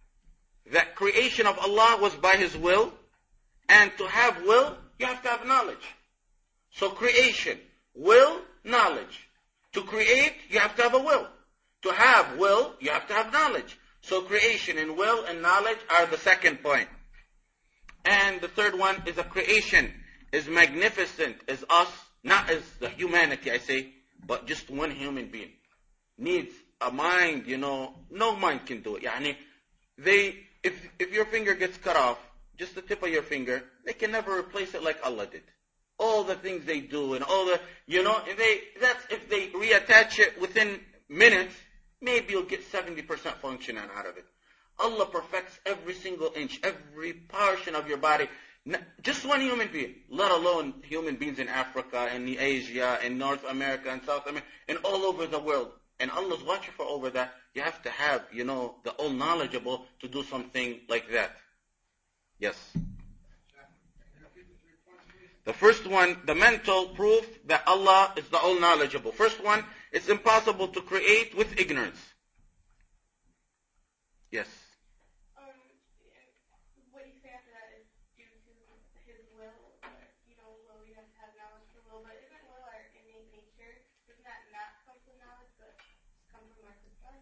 S1: that creation of Allah was by His will, and to have will, you have to have knowledge. So creation, will, knowledge. To create, you have to have a will. To have will, you have to have knowledge. So creation and will and knowledge are the second point. And the third one is a creation as magnificent as us, not as the humanity, I say, but just one human being. Needs a mind, you know, no mind can do it. Yani, they, if, if your finger gets cut off, just the tip of your finger, they can never replace it like Allah did. All the things they do and all the, you know, if they, that's if they reattach it within minutes, maybe you'll get seventy percent functioning out of it. Allah perfects every single inch, every portion of your body. Just one human being, let alone human beings in Africa, in Asia, in North America, and South America, and all over the world. And Allah's watching for over that. You have to have, you know, the all-knowledgeable to do something like that. Yes. The first one, the mental proof that Allah is the all-knowledgeable. First one, it's impossible to create with ignorance. Yes.
S8: Um, what you say after that is due to his will, or, you know, will, you have to have knowledge for will, but isn't will our innate nature? Doesn't that not come from knowledge, but come from our system?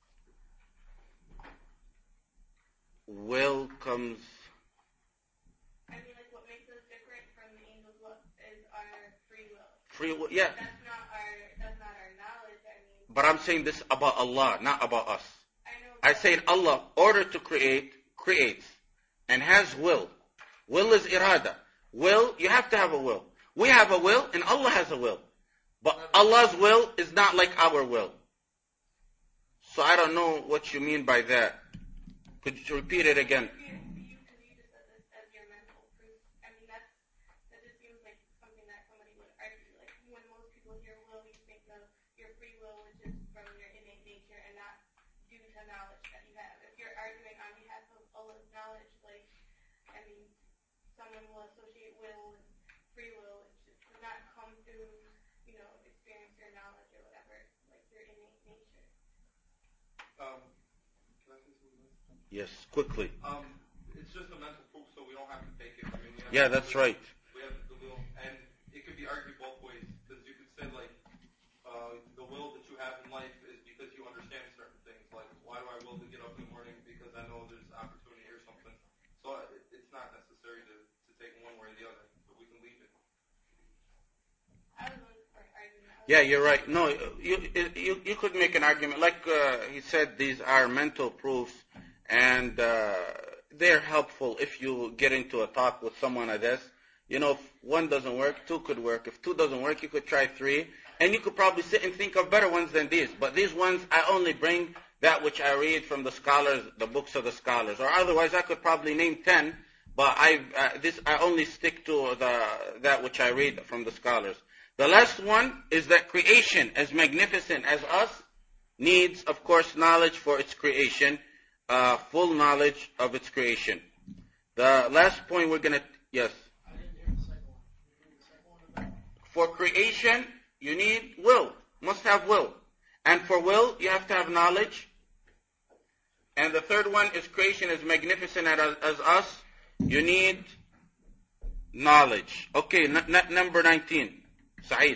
S1: Will comes...
S8: I mean, like, what makes us different from the angels, what is our free will?
S1: Free will, yeah.
S8: That's not our, that's not our knowledge, I mean.
S1: But I'm saying this about Allah, not about us.
S8: I know.
S1: I say Allah, order to create, creates, and has will. Will is irada. Will, you have to have a will. We have a will, and Allah has a will. But Allah's will is not like our will. So I don't know what you mean by that. Could you repeat it again?
S8: Someone will associate will with free will, which does not come through, you know, experience or knowledge or whatever, like your innate nature.
S2: Um, can I say something?
S1: Yes, quickly.
S2: Um, it's just a mental proof, so we don't have to take it. I mean,
S1: yeah, that's right.
S2: We have the will, and it could be argued both ways, because you could say, like, uh, the will that you have in life is because you understand certain things, like, why do I will to get up in the morning? Because I know there's opportunity or something. So it, it's not necessary to take one way or the other, but we can leave it.
S1: Yeah, you're right. No, you you you could make an argument. Like uh, he said, these are mental proofs, and uh, they're helpful if you get into a talk with someone like this. You know, if one doesn't work, two could work. If two doesn't work, you could try three, and you could probably sit and think of better ones than these. But these ones, I only bring that which I read from the scholars, the books of the scholars, or otherwise I could probably name ten. But I uh, this I only stick to the that which I read from the scholars. The last one is that creation, as magnificent as us, needs, of course, knowledge for its creation, uh, full knowledge of its creation. The last point we're gonna yes.
S7: I didn't hear the second one. Can you read the second one about?
S1: For creation, you need will. Must have will. And for will, you have to have knowledge. And the third one is creation as magnificent as, as us. You need knowledge. Okay, n- n- number nineteen. Saeed.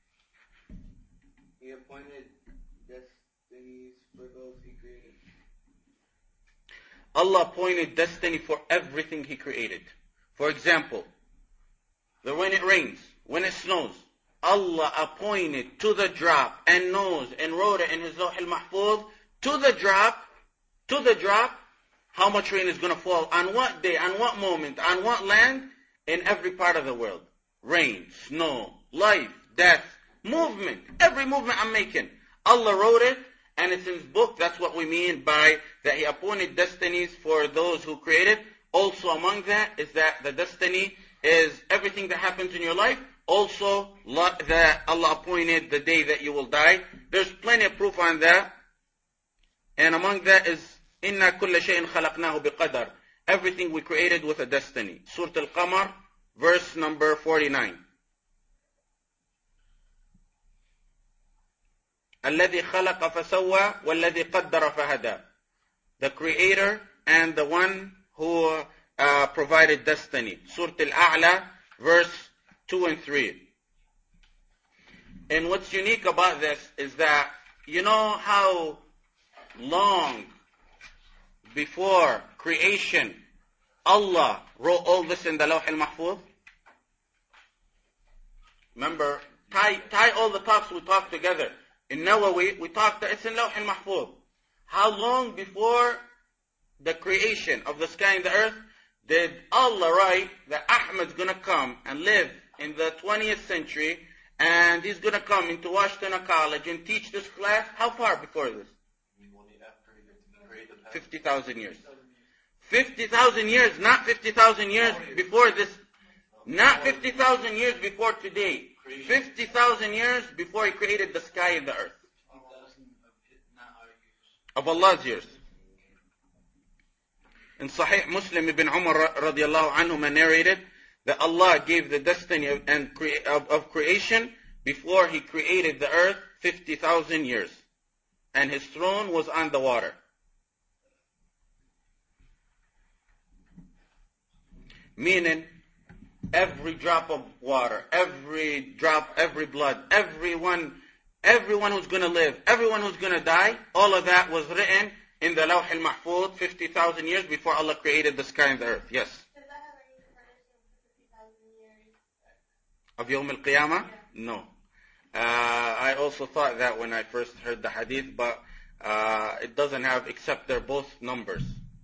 S6: He appointed destinies for those he created.
S1: Allah appointed destiny for everything He created. For example, the when it rains, when it snows, Allah appointed to the drop and knows and wrote it in His Lawh al-Mahfuz to the drop, to the drop, how much rain is going to fall, on what day, on what moment, on what land, in every part of the world. Rain, snow, life, death, movement, every movement I'm making. Allah wrote it, and it's in His book. That's what we mean by that He appointed destinies for those who created. Also among that is that the destiny is everything that happens in your life. Also that Allah appointed the day that you will die. There's plenty of proof on that. And among that is إِنَّا كُلَّ شَيْءٍ خَلَقْنَاهُ بِقَدَرٍ. Everything we created with a destiny. Surah Al-Qamar, verse number forty-nine. الَّذِي خَلَقَ فَسَوَّى وَالَّذِي قَدَّرَ فَهَدَى. The Creator and the one who uh, provided destiny. Surah Al-A'la, verse two and three. And what's unique about this is that, you know how long before creation Allah wrote all this in the Lawh al-Mahfuz? Remember, tie, tie all the talks we talked together. In Nawawi, we talked that it's in Lawh al-Mahfuz. How long before the creation of the sky and the earth did Allah write that Ahmed's going to come and live in the twentieth century and he's going to come into Washington College and teach this class? How far before this? fifty thousand years. fifty thousand years, not fifty thousand years before this. Not fifty thousand years before today. fifty thousand years before He created the sky and the earth. Of Allah's years. In Sahih Muslim, Ibn Umar radiallahu anhu narrated that Allah gave the destiny of, and crea- of, of creation before He created the earth fifty thousand years. And His throne was on the water. Meaning, every drop of water, every drop, every blood, everyone, everyone who's going to live, everyone who's going to die, all of that was written in the Lawh al-Mahfuz fifty thousand years before Allah created the sky and the earth. Yes.
S8: Does that have any connection with fifty thousand years?
S1: Of Yawm al-Qiyamah? No. Uh, I also thought that when I first heard the hadith, but uh, it doesn't have, except they're both numbers.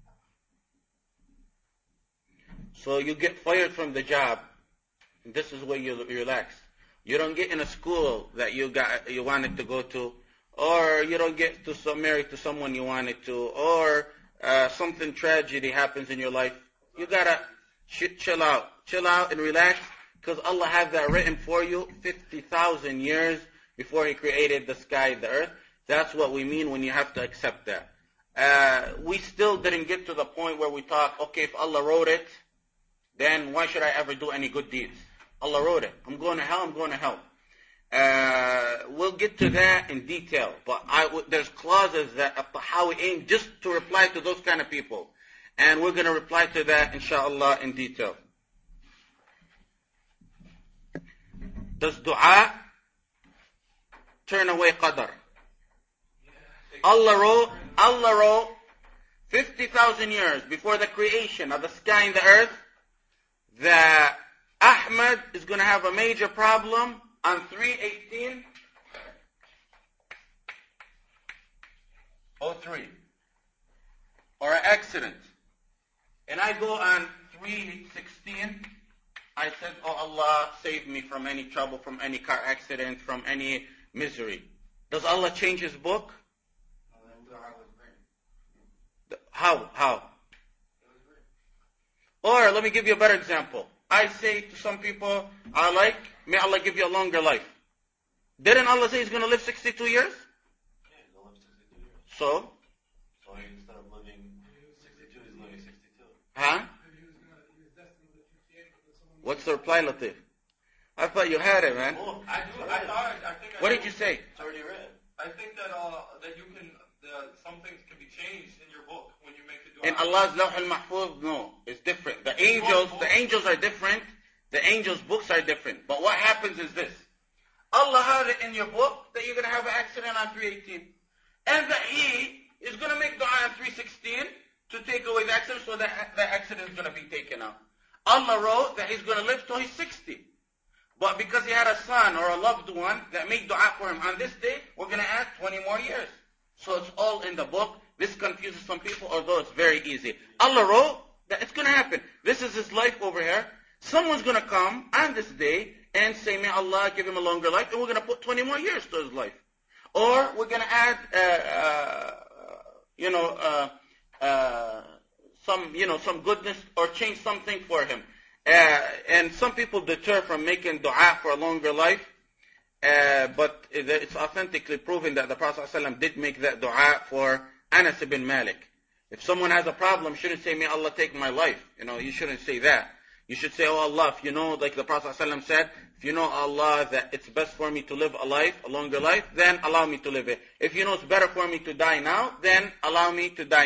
S1: So you get fired from the job. This is where you relax. You don't get in a school that you got you wanted to go to, or you don't get to some, married to someone you wanted to, or uh, something tragedy happens in your life. You gotta ch- chill out, chill out and relax, because Allah has that written for you fifty thousand years before He created the sky and the earth. That's what we mean when you have to accept that. Uh, we still didn't get to the point where we thought, okay, if Allah wrote it, then why should I ever do any good deeds? Allah wrote it. I'm going to hell, I'm going to hell. Uh, we'll get to that in detail. But I, there's clauses that how we aim just to reply to those kind of people. And we're going to reply to that, inshallah, in detail. Does dua turn away qadar? Allah wrote, Allah wrote fifty thousand years before the creation of the sky and the earth that Ahmed is going to have a major problem on three eighteen oh three, or an accident. And I go on three sixteen, I said, oh Allah, save me from any trouble, from any car accident, from any misery. Does Allah change His book? How? How? Or let me give you a better example. I say to some people, I like, may Allah give you a longer life. Didn't Allah say He's going to live sixty-two years?
S4: Yeah, He's going to live sixty-two years.
S1: So?
S4: So instead of living sixty-two, He's living sixty-two.
S1: Huh? What's the reply, Latif? I thought you had it, man.
S2: Oh, I do. I thought. I think. I
S1: What
S2: do.
S1: did you say?
S4: It's already written.
S2: I think that uh, that you can. Uh, some things can be changed in your book when you make the dua.
S1: In Allah's Lawh al-Mahfuz, no, it's different. The angels, the angels are different. The angels' books are different. But what happens is this. Allah had it in your book that you're going to have an accident on three eighteen. And that He is going to make dua on three sixteen to take away the accident, so that the accident is going to be taken out. Allah wrote that He's going to live till He's sixty. But because He had a son or a loved one that made dua for him on this day, we're going to add twenty more years. So it's all in the book. This confuses some people, although it's very easy. Allah wrote that it's going to happen. This is His life over here. Someone's going to come on this day and say, may Allah give him a longer life, and we're going to put twenty more years to his life. Or we're going to add, uh, uh, you know, uh, uh, some, you know, some goodness, or change something for him. Uh, and some people deter from making dua for a longer life. Uh, but it's authentically proven that the Prophet ﷺ did make that dua for Anas ibn Malik. If someone has a problem, you shouldn't say, may Allah take my life. You know, you shouldn't say that. You should say, oh Allah, if you know, like the Prophet ﷺ said, if you know Allah that it's best for me to live a life, a longer life, then allow me to live it. If you know it's better for me to die now, then allow me to die now.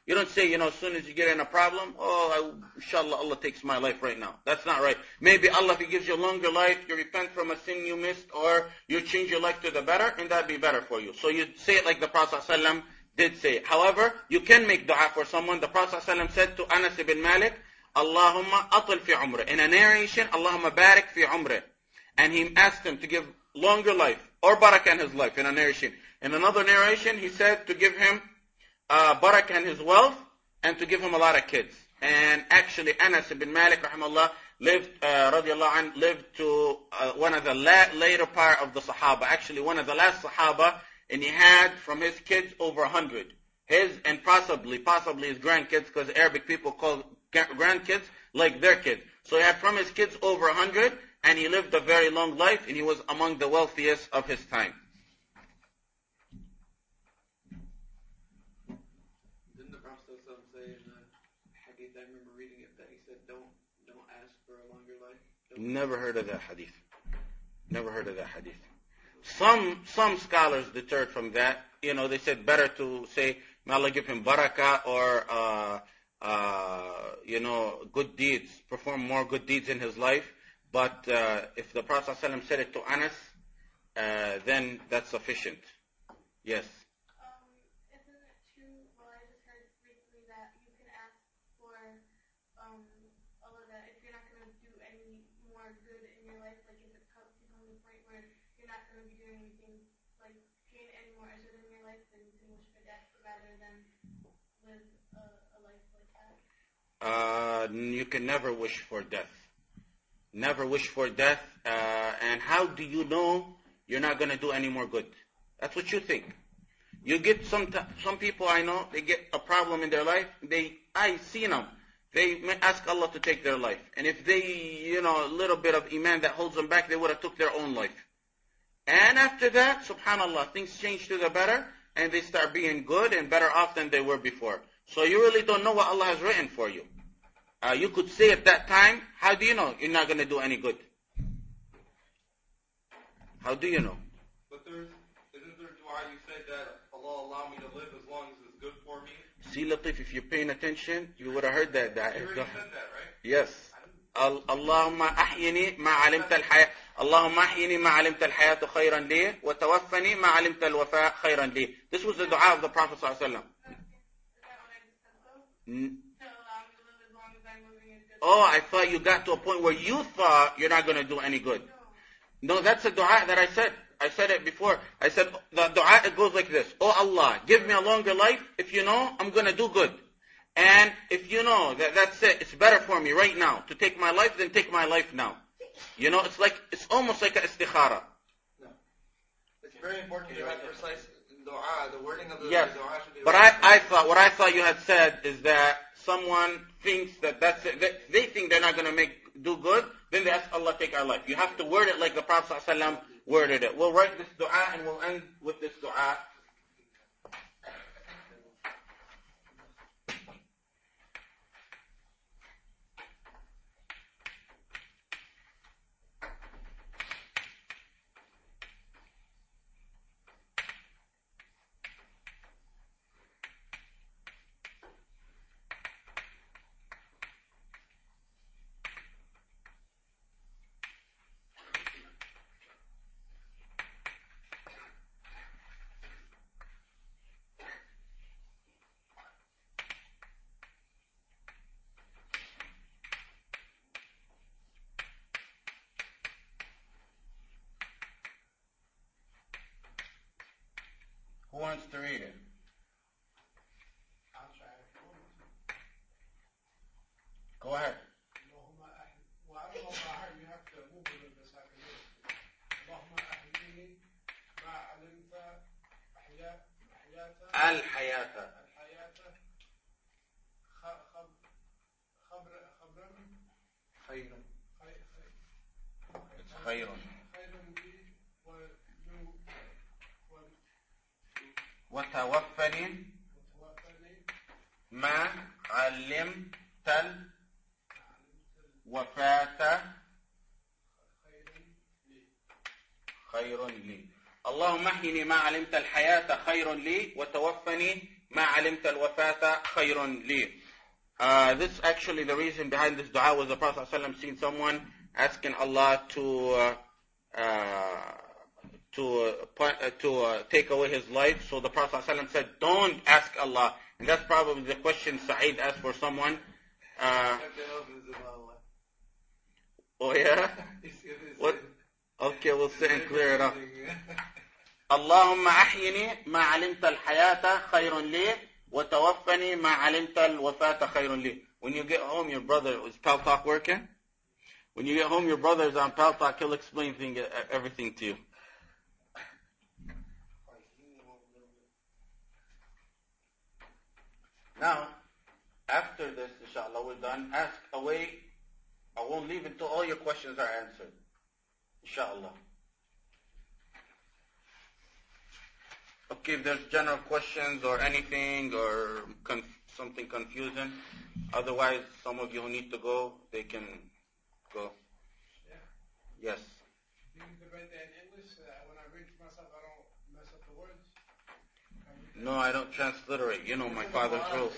S1: You don't say, you know, as soon as you get in a problem, oh, I, inshallah, Allah takes my life right now. That's not right. Maybe Allah, if He gives you a longer life, you repent from a sin you missed, or you change your life to the better, and that'd be better for you. So you say it like the Prophet ﷺ did say it. However, you can make dua for someone. The Prophet ﷺ said to Anas ibn Malik, Allahumma atil fi umrah. In a narration, Allahumma barik fi umrah. And he asked him to give longer life, or barakah in his life, in a narration. In another narration, he said to give him uh, barakah in his wealth, and to give him a lot of kids. And actually, Anas ibn Malik, rahimahullah, lived, uh, radiallahu anh, lived to uh, one of the la- later part of the Sahaba. Actually, one of the last Sahaba, and he had from his kids over a hundred. His, and possibly, possibly his grandkids, because Arabic people call grandkids like their kids. So he had from his kids over a hundred, and he lived a very long life, and he was among the wealthiest of his time.
S5: Didn't the Prophet say in the hadith, I remember reading it, that he said, don't, don't ask for a longer life? Don't
S1: Never heard of that hadith. Never heard of that hadith. Some some scholars deterred from that. You know, they said better to say, may Allah give him barakah, or, uh, uh, you know, good deeds, perform more good deeds in his life. But uh, if the Prophet ﷺ said it to Anas, uh, then that's sufficient. Yes.
S8: Um, isn't it true, well, I just heard recently that you can ask for um, Allah, that if you're not going to do any more good in your life, like if it comes to the point where you're not going to be doing anything, like gain any more ajr in your life, then you can wish for death rather than live a, a life like that?
S1: Uh, you can never wish for death. Never wish for death. Uh, and how do you know you're not going to do any more good? That's what you think. You get some t- some people I know, they get a problem in their life. They I see them. They may ask Allah to take their life. And if they, you know, a little bit of iman that holds them back, they would have took their own life. And after that, subhanallah, things change to the better, and they start being good and better off than they were before. So you really don't know what Allah has written for you. Uh, you could say at that time, how do you know you're not going to do any good? How do you know?
S2: But there's, isn't there dua you said that Allah allow me to live as long as it's good for me?
S1: See, Latif, if you're paying attention, you would have heard that. that
S2: You already said that, right?
S1: Yes. اللهم أحيني ما علمت الحياة اللهم أحيني ما علمت الحياة خيرا لي وتوفني ما علمت الوفاء خيرا لي. This was the dua of the Prophet صلى الله عليه وسلم. Oh, I thought you got to a point where you thought you're not going to do any good. No, that's a dua that I said. I said it before. I said the dua, it goes like this. Oh Allah, give me a longer life if you know I'm going to do good. And if you know that that's it, it's better for me right now to take my life, then take my life now. You know, it's like, it's almost like an istikhara.
S5: No. It's very important to have precise dua. The wording of the
S1: Yes.
S5: dua should be
S1: But I, I thought, what I thought you had said is that someone thinks that that's it. They, they think they're not going to make do good, then they ask Allah take our life. You have to word it like the Prophet ﷺ worded it. We'll write this dua and we'll end with this dua. Who wants to read it?
S7: I'll try it.
S1: Go ahead.
S7: اللهم أحيي. Well, I don't know about her. You have to move a little bit so I can hear it. اللهم أحييني ما علمت أحياء أحياة
S1: الحياة.
S7: الحياة خ- خب خبر خبرا
S5: خير.
S7: خير
S1: It's خير.
S7: خير لي ولو
S1: وتوفني
S7: وتوفني
S1: ما علمت الوفاة
S7: خيرا لي.
S1: خير لي. اللهم احيني ما علمت الحياة خير لي وتوفني ما علمت الوفاة خير لي. Uh, this actually the reason behind this dua was the Prophet ﷺ seen someone asking Allah to uh, uh, to uh, point, uh, to uh, take away his life. So the Prophet ﷺ said, "Don't ask Allah." And that's probably the question Sa'id asked for someone. Uh, oh yeah. What? Okay, we'll sit and clear it up. اللهم أحيني ما علمت الحياة خير لي وتوفني ما علمت الوفاة خير لي. When you get home, your brother, is Pal Talk working? When you get home, your brother is on Pal Talk, he'll explain thing, everything to you. Now, after this, inshallah, we're done. Ask away. I won't leave until all your questions are answered. Inshallah. Okay, if there's general questions or anything or conf- something confusing, otherwise some of you who need to go, they can go.
S7: Yeah.
S1: Yes.
S7: Do you debate that in English? Uh, when I read to myself, I don't mess up the words?
S1: No, I don't transliterate. You know my father's rules.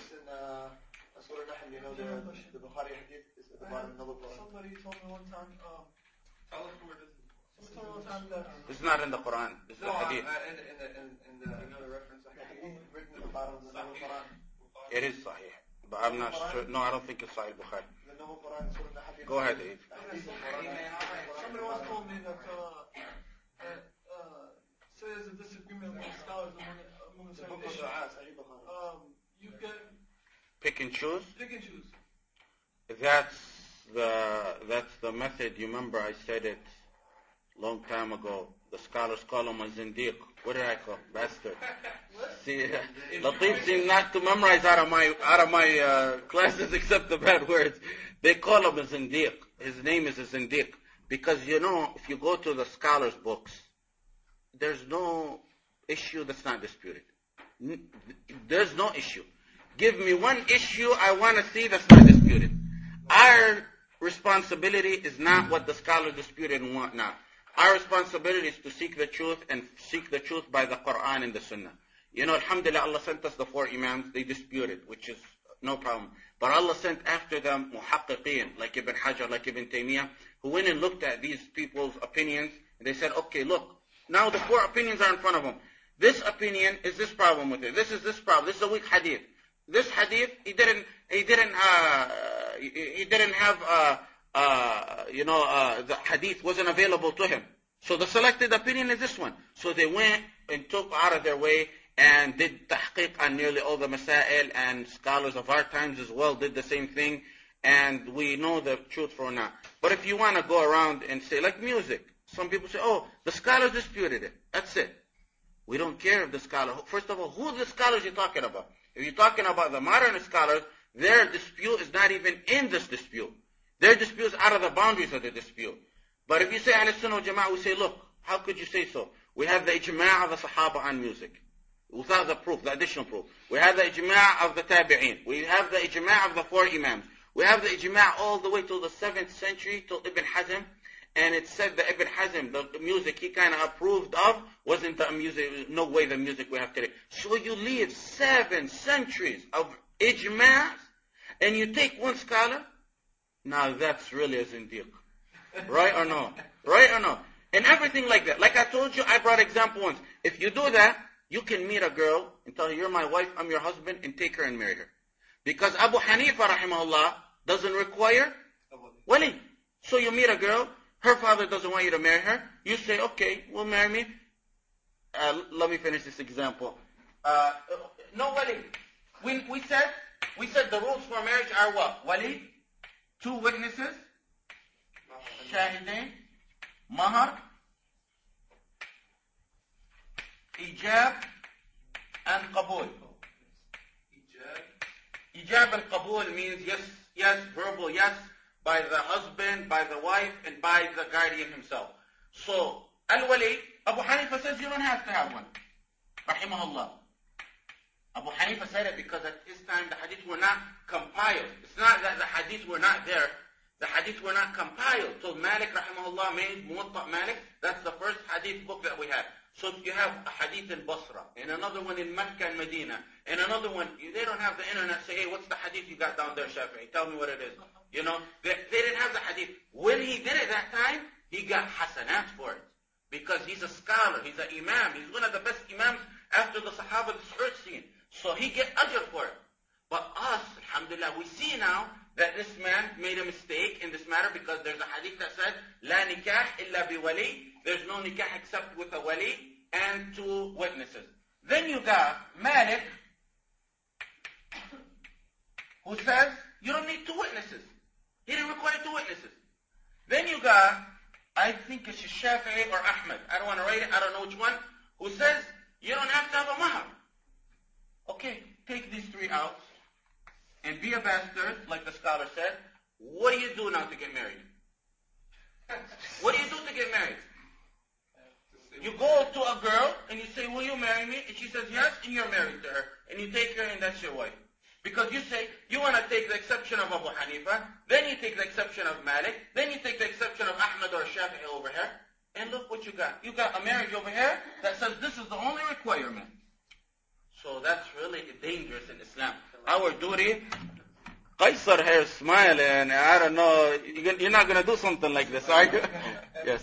S4: You know, the, the Bukhari hadith is at the bottom of the Quran. Somebody told me one time, um,
S2: Tell us where this is.
S4: somebody told me one time that
S1: It's not in the Quran. It's the
S2: No, uh,
S1: hadith.
S2: in, in, the, in, in the,
S5: Another reference I
S4: the
S5: have.
S4: hadith written at the bottom of the Noble Quran.
S1: It is Sahih. But I'm not sure. No, I don't think it's Sahih Bukhari.
S4: The Noble Quran is sort of the hadith.
S1: Go ahead, Aid.
S4: The hadith of Quran. Somebody once told me that uh, uh, uh, say there's a disagreement among scholars among, among a certain issue. Um, you can
S1: Pick and choose.
S4: pick and choose.
S1: That's the that's the method. You remember I said it long time ago. The scholars call him a zindiq. What did I call him? Bastard. See, Latif seems not to memorize out of my out of my uh, classes except the bad words. They call him a zindiq. His name is a zindiq because you know if you go to the scholars' books, there's no issue that's not disputed. There's no issue. Give me one issue I want to see that's not disputed. Our responsibility is not what the scholar disputed and what not. Our responsibility is to seek the truth and seek the truth by the Quran and the Sunnah. You know, alhamdulillah, Allah sent us the four imams. They disputed, which is no problem. But Allah sent after them muhaqqiqeen, like Ibn Hajar, like Ibn Taymiyyah, who went and looked at these people's opinions. And they said, okay, look, now the four opinions are in front of them. This opinion is this problem with it. This is this problem. This is a weak hadith. This hadith, he didn't, he didn't, uh, he, he didn't have, uh, uh, you know, uh, the hadith wasn't available to him. So the selected opinion is this one. So they went and took out of their way and did tahqiq on nearly all the masail, and scholars of our times as well did the same thing, and we know the truth for now. But if you want to go around and say, like music, some people say, oh, the scholars disputed it. That's it. We don't care if the scholar, first of all, who are the scholars you're talking about? If you're talking about the modern scholars, their dispute is not even in this dispute. Their dispute is out of the boundaries of the dispute. But if you say Ahl Sunnah wal Jama'ah, we say, look, how could you say so? We have the ijma' of the Sahaba on music. Without the proof, the additional proof. We have the ijma' of the Tabi'een. We have the ijma' of the four imams. We have the ijma' all the way till the seventh century, till Ibn Hazm. And it said that Ibn Hazm, the music he kind of approved of, wasn't the music, no way the music we have today. So you leave seven centuries of ijma's, and you take one scholar, now that's really a zindiq. Right or no? Right or no? And everything like that. Like I told you, I brought example once. If you do that, you can meet a girl and tell her, you're my wife, I'm your husband, and take her and marry her. Because Abu Hanifa, rahimahullah, doesn't require wali. So you meet a girl, her father doesn't want you to marry her. You say, okay, well, marry me. Uh, let me finish this example. Uh, no wali. We, we said, we said the rules for marriage are what? Wali, two witnesses, shahidain, mahar, ijab, and qabul. Ijab. Ijab and qabul means yes, yes, verbal yes, by the husband, by the wife, and by the guardian himself. So, al-wali, Abu Hanifa says you don't have to have one. Rahimahullah. Abu Hanifa said it because at his time the hadith were not compiled. It's not that the hadith were not there. The hadith were not compiled. So Malik, rahimahullah, made Muwatta Malik. That's the first hadith book that we have. So if you have a hadith in Basra, and another one in Mecca and Medina, and another one, they don't have the internet, say, hey, what's the hadith you got down there, Shafi'i? Tell me what it is. You know, they, they didn't have the hadith. When he did it that time, he got hasanat for it. Because he's a scholar, he's an imam, he's one of the best imams after the Sahaba this earth seen. So he get ajr for it. But us, alhamdulillah, we see now that this man made a mistake in this matter because there's a hadith that said, La nikah illa bi wali. There's no nikah except with a wali and two witnesses. Then you got Malik, who says, you don't need two witnesses. He didn't require two witnesses. Then you got, I think it's Shafi'i or Ahmed, I don't want to write it, I don't know which one, who says, you don't have to have a mahar. Okay, take these three out and be a bastard, like the scholar said. What do you do now to get married? What do you do to get married? You go to a girl and you say, will you marry me? And she says yes, and you're married to her. And you take her and that's your wife. Because you say, you want to take the exception of Abu Hanifa, then you take the exception of Malik, then you take the exception of Ahmed or Shafi'i over here, and look what you got. You got a marriage over here that says this is the only requirement. So that's really dangerous in Islam. Our duty, Qaisar here is smiling, I don't know, you're not going to do something like this, are you? Yes.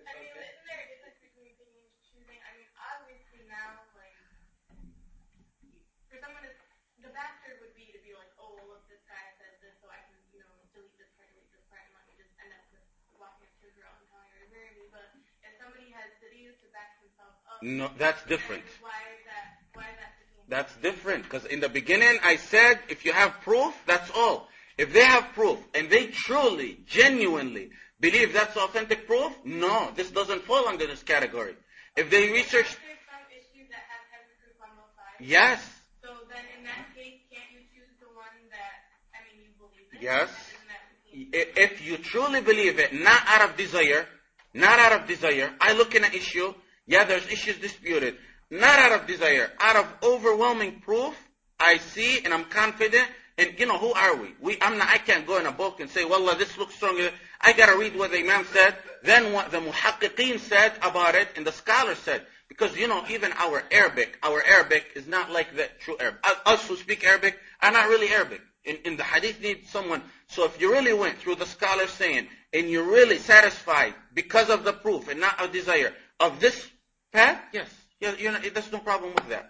S1: No, that's different.
S8: Why is that? Why is that?
S1: That's different, because in the beginning I said, if you have proof, that's all. If they have proof, and they truly, genuinely believe that's authentic proof, no, this doesn't fall under this category. If they research...
S8: There's some issues that have heavy proof on both sides.
S1: Yes.
S8: So then in that case, can't you choose the one that, I mean, you believe in?
S1: Yes. If you truly believe it, not out of desire, not out of desire, I look in an issue, yeah, there's issues disputed. Not out of desire, out of overwhelming proof, I see and I'm confident. And you know, who are we? We I'm not, I can't go in a book and say, Wallah, this looks stronger. I got to read what the Imam said, then what the muhaqqiqeen said about it, and the scholars said. Because, you know, even our Arabic, our Arabic is not like the true Arabic. Us who speak Arabic are not really Arabic. In, in the hadith need someone. So if you really went through the scholars saying, and you're really satisfied because of the proof and not a desire of this path, yes. Yeah, you know, there's no problem with that.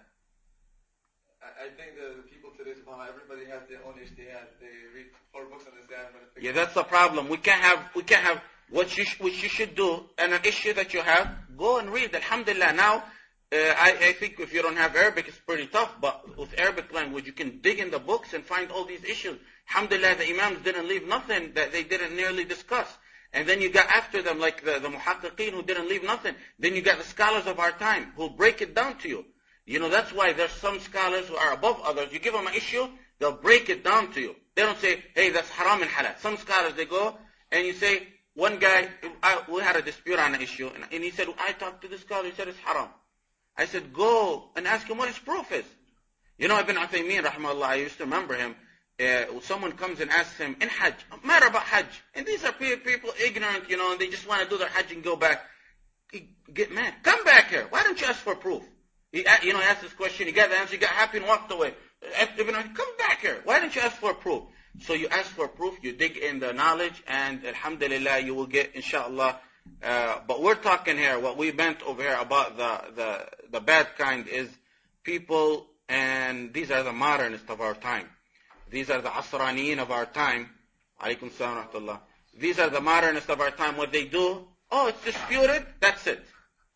S6: I, I think the people today, subhanAllah, everybody has their own ijtihad. They read four books on the sand.
S1: Yeah, that's the problem. We can't have, we can't have what you, sh- what you should do, and an issue that you have, go and read. Alhamdulillah. Now, uh, I, I think if you don't have Arabic, it's pretty tough, but with Arabic language, you can dig in the books and find all these issues. Alhamdulillah, the Imams didn't leave nothing that they didn't nearly discuss. And then you got after them like the, the muhaqqiqeen who didn't leave nothing. Then you got the scholars of our time who break it down to you. You know, that's why there's some scholars who are above others. You give them an issue, they'll break it down to you. They don't say, hey, that's haram and halal. Some scholars, they go and you say, one guy, I, we had a dispute on an issue, and, and he said, I talked to this scholar, he said it's haram. I said, go and ask him what his proof is. You know, Ibn Uthaymeen, rahmahullah, I used to remember him. Uh, someone comes and asks him in Hajj, a matter about Hajj, and these are people ignorant, you know, and they just want to do their Hajj and go back. He get mad. Come back here. Why don't you ask for proof? He, you know, he asked this question, he got the answer, he got happy and walked away. Ibn, come back here. Why don't you ask for proof? So you ask for proof, you dig in the knowledge, and alhamdulillah, you will get, inshallah. Uh, but we're talking here, what we meant over here about the, the, the bad kind is people, and these are the modernists of our time. These are the Asraniyin of our time. Alaykum salam wa rahmatullah. These are the modernists of our time. What they do, oh, it's disputed, that's it.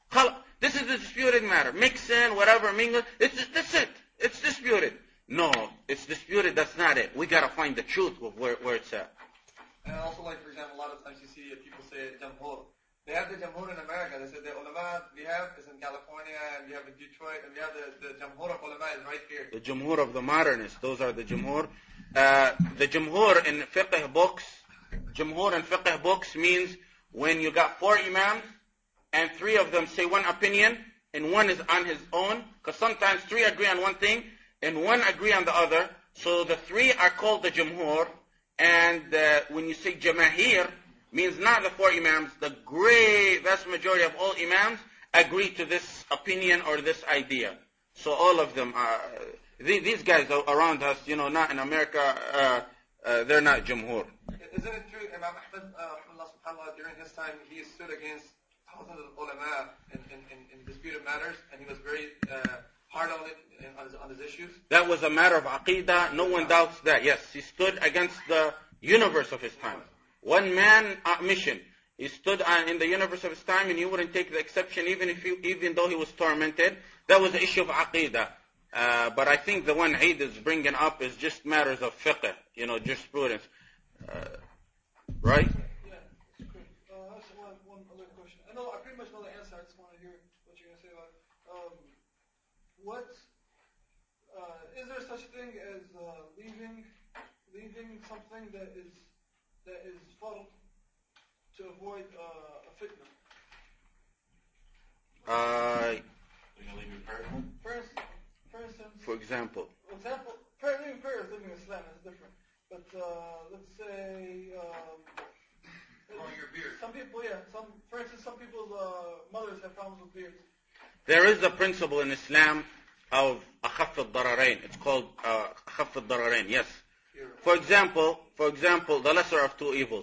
S1: This is a disputed matter. Mix in, whatever, mingle, it's, that's it. It's disputed. No, it's disputed, that's not it. We gotta find the truth of where, where it's at.
S6: And also, like, for example, a lot of times you see people say Jamhur. They have the Jamhur in America. They said the ulama we have is in California, and we have in Detroit, and we have the, the Jamhur of ulama is right here.
S1: The Jamhur of the modernists, those are the Jamhur. Uh, the Jamhur in fiqh books, Jamhur in fiqh books means when you got four imams, and three of them say one opinion, and one is on his own, because sometimes three agree on one thing, and one agree on the other. So the three are called the Jamhur, and uh, when you say Jamahir, means not the four imams, the great vast majority of all imams agree to this opinion or this idea. So all of them are, these guys around us, you know, not in America, uh, uh, they're not Jumhur.
S2: Isn't it true, Imam Ahmad, uh, Allah subhanahu wa ta'ala, during his time, he stood against thousands of ulama in, in, in, in disputed matters, and he was very uh, hard on it, in, on, his, on his issues?
S1: That was a matter of aqidah. No one doubts that. Yes, he stood against the universe of his time. One man uh, mission. He stood on, in the universe of his time, and you wouldn't take the exception, even if you, even though he was tormented. That was the issue of aqidah. Uh, but I think the one Eid is bringing up is just matters of fiqh, you know, jurisprudence. Uh, right?
S9: Yeah, it's quick. Uh, I just want one other question. I know I pretty much know the answer. I just want to hear what you're going to say about it. Um, what uh, is there such thing as uh, leaving leaving something that is that is fard to avoid uh, a fitna?
S1: Uh,
S4: You're going to leave your prayer?
S9: For instance, for instance,
S1: for example.
S9: for example, prayer, leaving prayer is living Islam is different. But uh, let's say um,
S2: Growing your beard.
S9: some people, yeah, some for instance, some people's uh, mothers have problems with beards.
S1: There is a principle in Islam of akhaf al-dararain. It's called uh, akhaf al-dararain. Yes. For example, for example, the lesser of two evils.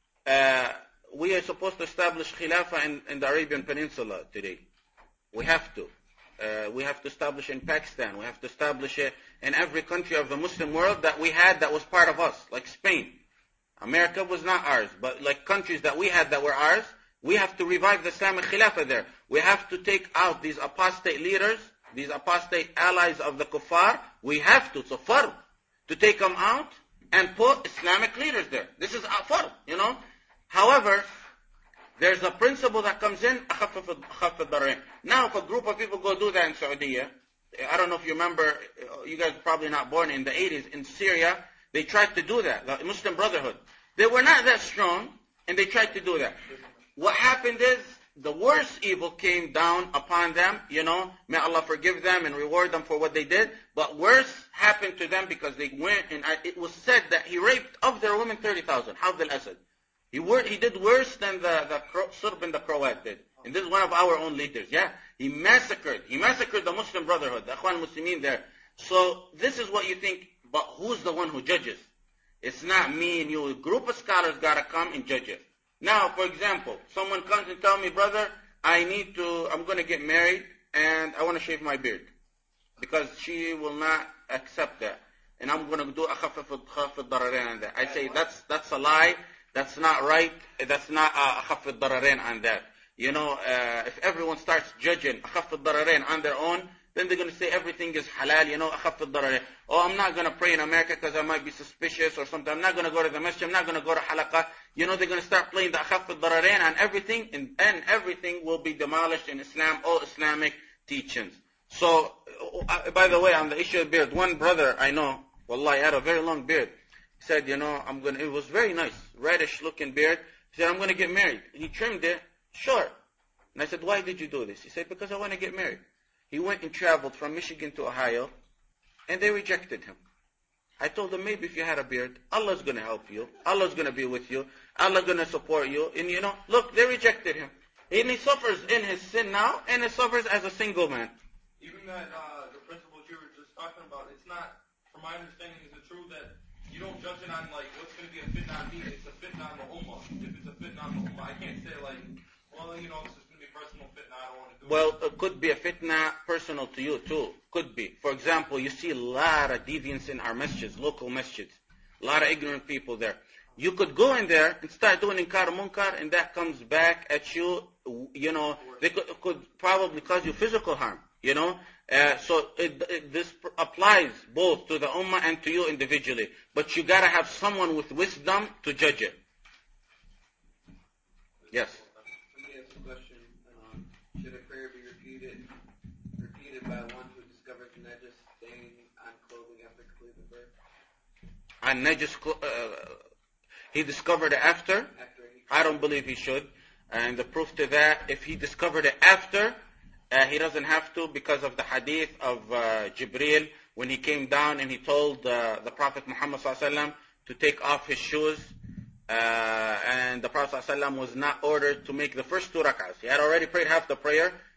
S1: Uh, we are supposed to establish khilafah in, in the Arabian Peninsula today. We have to. Uh, we have to establish in Pakistan. We have to establish it in every country of the Muslim world that we had that was part of us, like Spain. America was not ours, but like countries that we had that were ours, we have to revive the Islamic Khilafah there. We have to take out these apostate leaders, these apostate allies of the kuffar. We have to, so farb, to take them out and put Islamic leaders there. This is a farb, you know. However, there's a principle that comes in, akhaf al-dararain. Now, if a group of people go do that in Saudi, I don't know if you remember, you guys are probably not born in the eighties, in Syria, they tried to do that, the Muslim Brotherhood. They were not that strong, and they tried to do that. What happened is, the worst evil came down upon them, you know, may Allah forgive them and reward them for what they did, but worse happened to them because they went, and it was said that he raped of their women thirty thousand, Hafd al-Asad. He, wor- he did worse than the, the Cro- Surb and the Croat did. And this is one of our own leaders, yeah? He massacred, he massacred the Muslim Brotherhood, the Ikhwan Muslimin there. So, this is what you think, but who's the one who judges? It's not me and you. A group of scholars gotta come and judge it. Now, for example, someone comes and tells me, brother, I need to, I'm gonna get married, and I wanna shave my beard. Because she will not accept that. And I'm gonna do a khaf al-dararain on that. I say, that's, that's a lie. That's not right. That's not a akhaf al-dararain on that. You know, uh, if everyone starts judging akhaf al-dararain on their own, then they're going to say everything is halal, you know, akhaf al-dararain. Oh, I'm not going to pray in America because I might be suspicious or something. I'm not going to go to the masjid. I'm not going to go to halaqah. You know, they're going to start playing the akhaf al-dararain on everything, and, and everything will be demolished in Islam, all Islamic teachings. So, uh, by the way, on the issue of beard, one brother I know, wallahi, had a very long beard. He said, you know, I'm gonna, it was very nice, reddish looking beard. He said, I'm going to get married. He trimmed it short. And I said, why did you do this? He said, because I want to get married. He went and traveled from Michigan to Ohio, and they rejected him. I told him, maybe if you had a beard, Allah's going to help you. Allah's going to be with you. Allah's going to support you. And you know, look, they rejected him. And he suffers in his sin now, and he suffers as a single man.
S2: Even that, uh, the principles you were just talking about, it's not, from my understanding, is it true that you don't judge it on, like, what's going to be a fitna on me, it's a fitna on the ummah. If it's a fitna on the ummah, I can't say, like, well, you know, this is going to be personal fitna, I don't want to do
S1: Well,
S2: it.
S1: it could be a fitna personal to you, too. Could be. For example, you see a lot of deviance in our masjids, local masjids. A lot of ignorant people there. You could go in there and start doing inkar munkar, and that comes back at you, you know, they could, it could probably cause you physical harm, you know. Uh, so it, it, this applies both to the ummah and to you individually. But you gotta have someone with wisdom to judge it. Yes?
S6: Let me ask a question. Um, should a prayer be repeated repeated by one who discovers najis stain on clothing after completing the prayer?
S1: On najis, uh, he discovered it after?
S6: After he
S1: I don't believe he should. And the proof to that, if he discovered it after, uh, he doesn't have to, because of the hadith of uh, Jibreel, when he came down and he told uh, the Prophet Muhammad sallallahu alaihi wasallam to take off his shoes. Uh, and the Prophet sallallahu alaihi wasallam was not ordered to make the first two rak'ahs. He had already prayed half the prayer,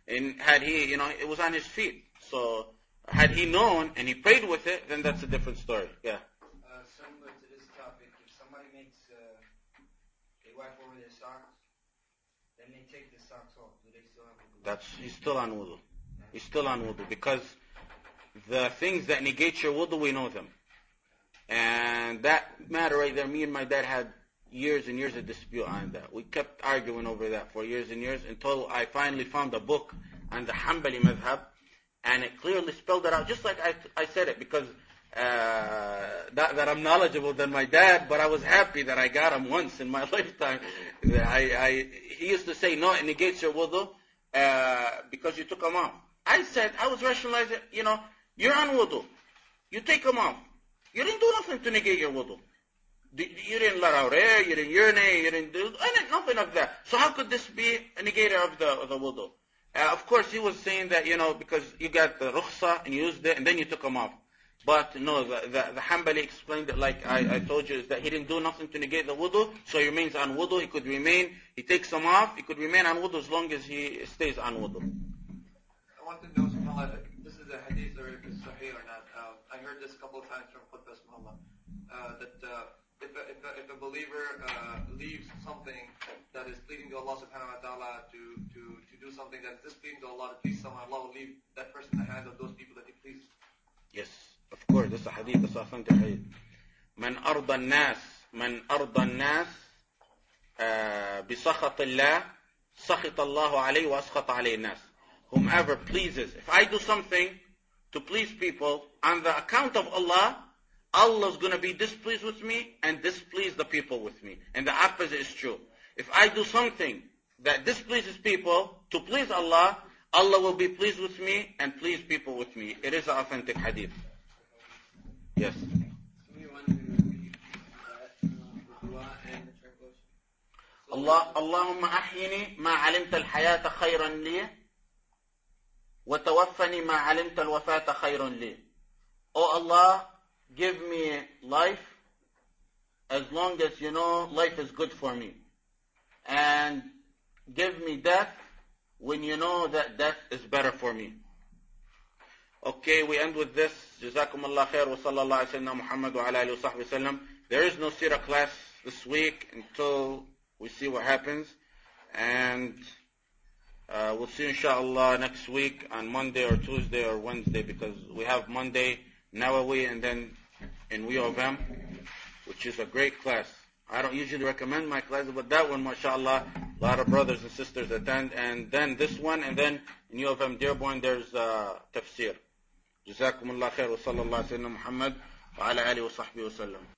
S1: And had he, you know, it was on his feet. So had he known and he prayed with it, then that's a different story. Yeah.
S3: Uh, similar to this topic, if somebody makes, uh, they wipe over their socks, then they take the socks off, do they still have wudu?
S1: That's, he's still on wudu. He's still on wudu because the things that negate your wudu, we know them. And that matter right there, me and my dad had years and years of dispute on that. We kept arguing over that for years and years until I finally found a book on the Hanbali madhab, and it clearly spelled it out, just like I, I said it, because uh, that, that I'm knowledgeable than my dad, but I was happy that I got him once in my lifetime. I, I, he used to say, no, it negates your wudu uh, because you took them off. I said, I was rationalizing, you know, you're on wudu. You take them off. You didn't do nothing to negate your wudu. You didn't let out air, you didn't urinate, you didn't do nothing of that. So how could this be a negator of the, of the wudu? Uh, of course, he was saying that, you know, because you got the rukhsa and you used it and then you took them off. But no, the, the, the Hanbali explained it like I, I told you, is that he didn't do nothing to negate the wudu, so he remains on wudu. He could remain, he takes them off, he could remain on wudu as long as he stays on wudu.
S4: I want to know, subhanAllah, if this is a hadith or if it's sahih or not. Um, I heard this a couple of times from Qutbah, subhanAllah, uh, that uh, if, a, if, a, if a believer uh, leaves something that is pleasing to Allah subhanahu wa ta'ala to, to, to do something that is displeasing to Allah, to please someone, Allah will leave that person in the hands of those people that he pleases.
S1: Yes, of course, this is a hadith, this is authentic hadith. من أرضى الناس من أرضى الناس بسخط الله سخط الله عليه وأسخط عليه الناس. Whomever pleases, if I do something to please people on the account of Allah, Allah is going to be displeased with me and displease the people with me. And the opposite is true. If I do something that displeases people to please Allah, Allah will be pleased with me and please people with me. It is an authentic hadith. Yes. Allah, Allahumma ahyini ma alimta al-hayata khayran li wa tawaffani ma alimta al-wafata khayran li. Oh Allah, give me life as long as you know life is good for me. And give me death when you know that death is better for me. Okay, we end with this. Jazakum Allah khair wa sallallahu alayhi wa sallam Muhammad wa ala alihi wa sahbihi sallam. There is no seerah class this week until we see what happens. And uh, we'll see inshallah next week on Monday or Tuesday or Wednesday, because we have Monday Nawawi and then in U of M, which is a great class. I don't usually recommend my classes, but that one, mashallah, a lot of brothers and sisters attend. And then this one, and then in U of M Dearborn, there's uh, tafsir. Jazakumullah khair wa sallallahu alayhi wa sallam Muhammad wa ala alihi wa sahbihi wa sallam.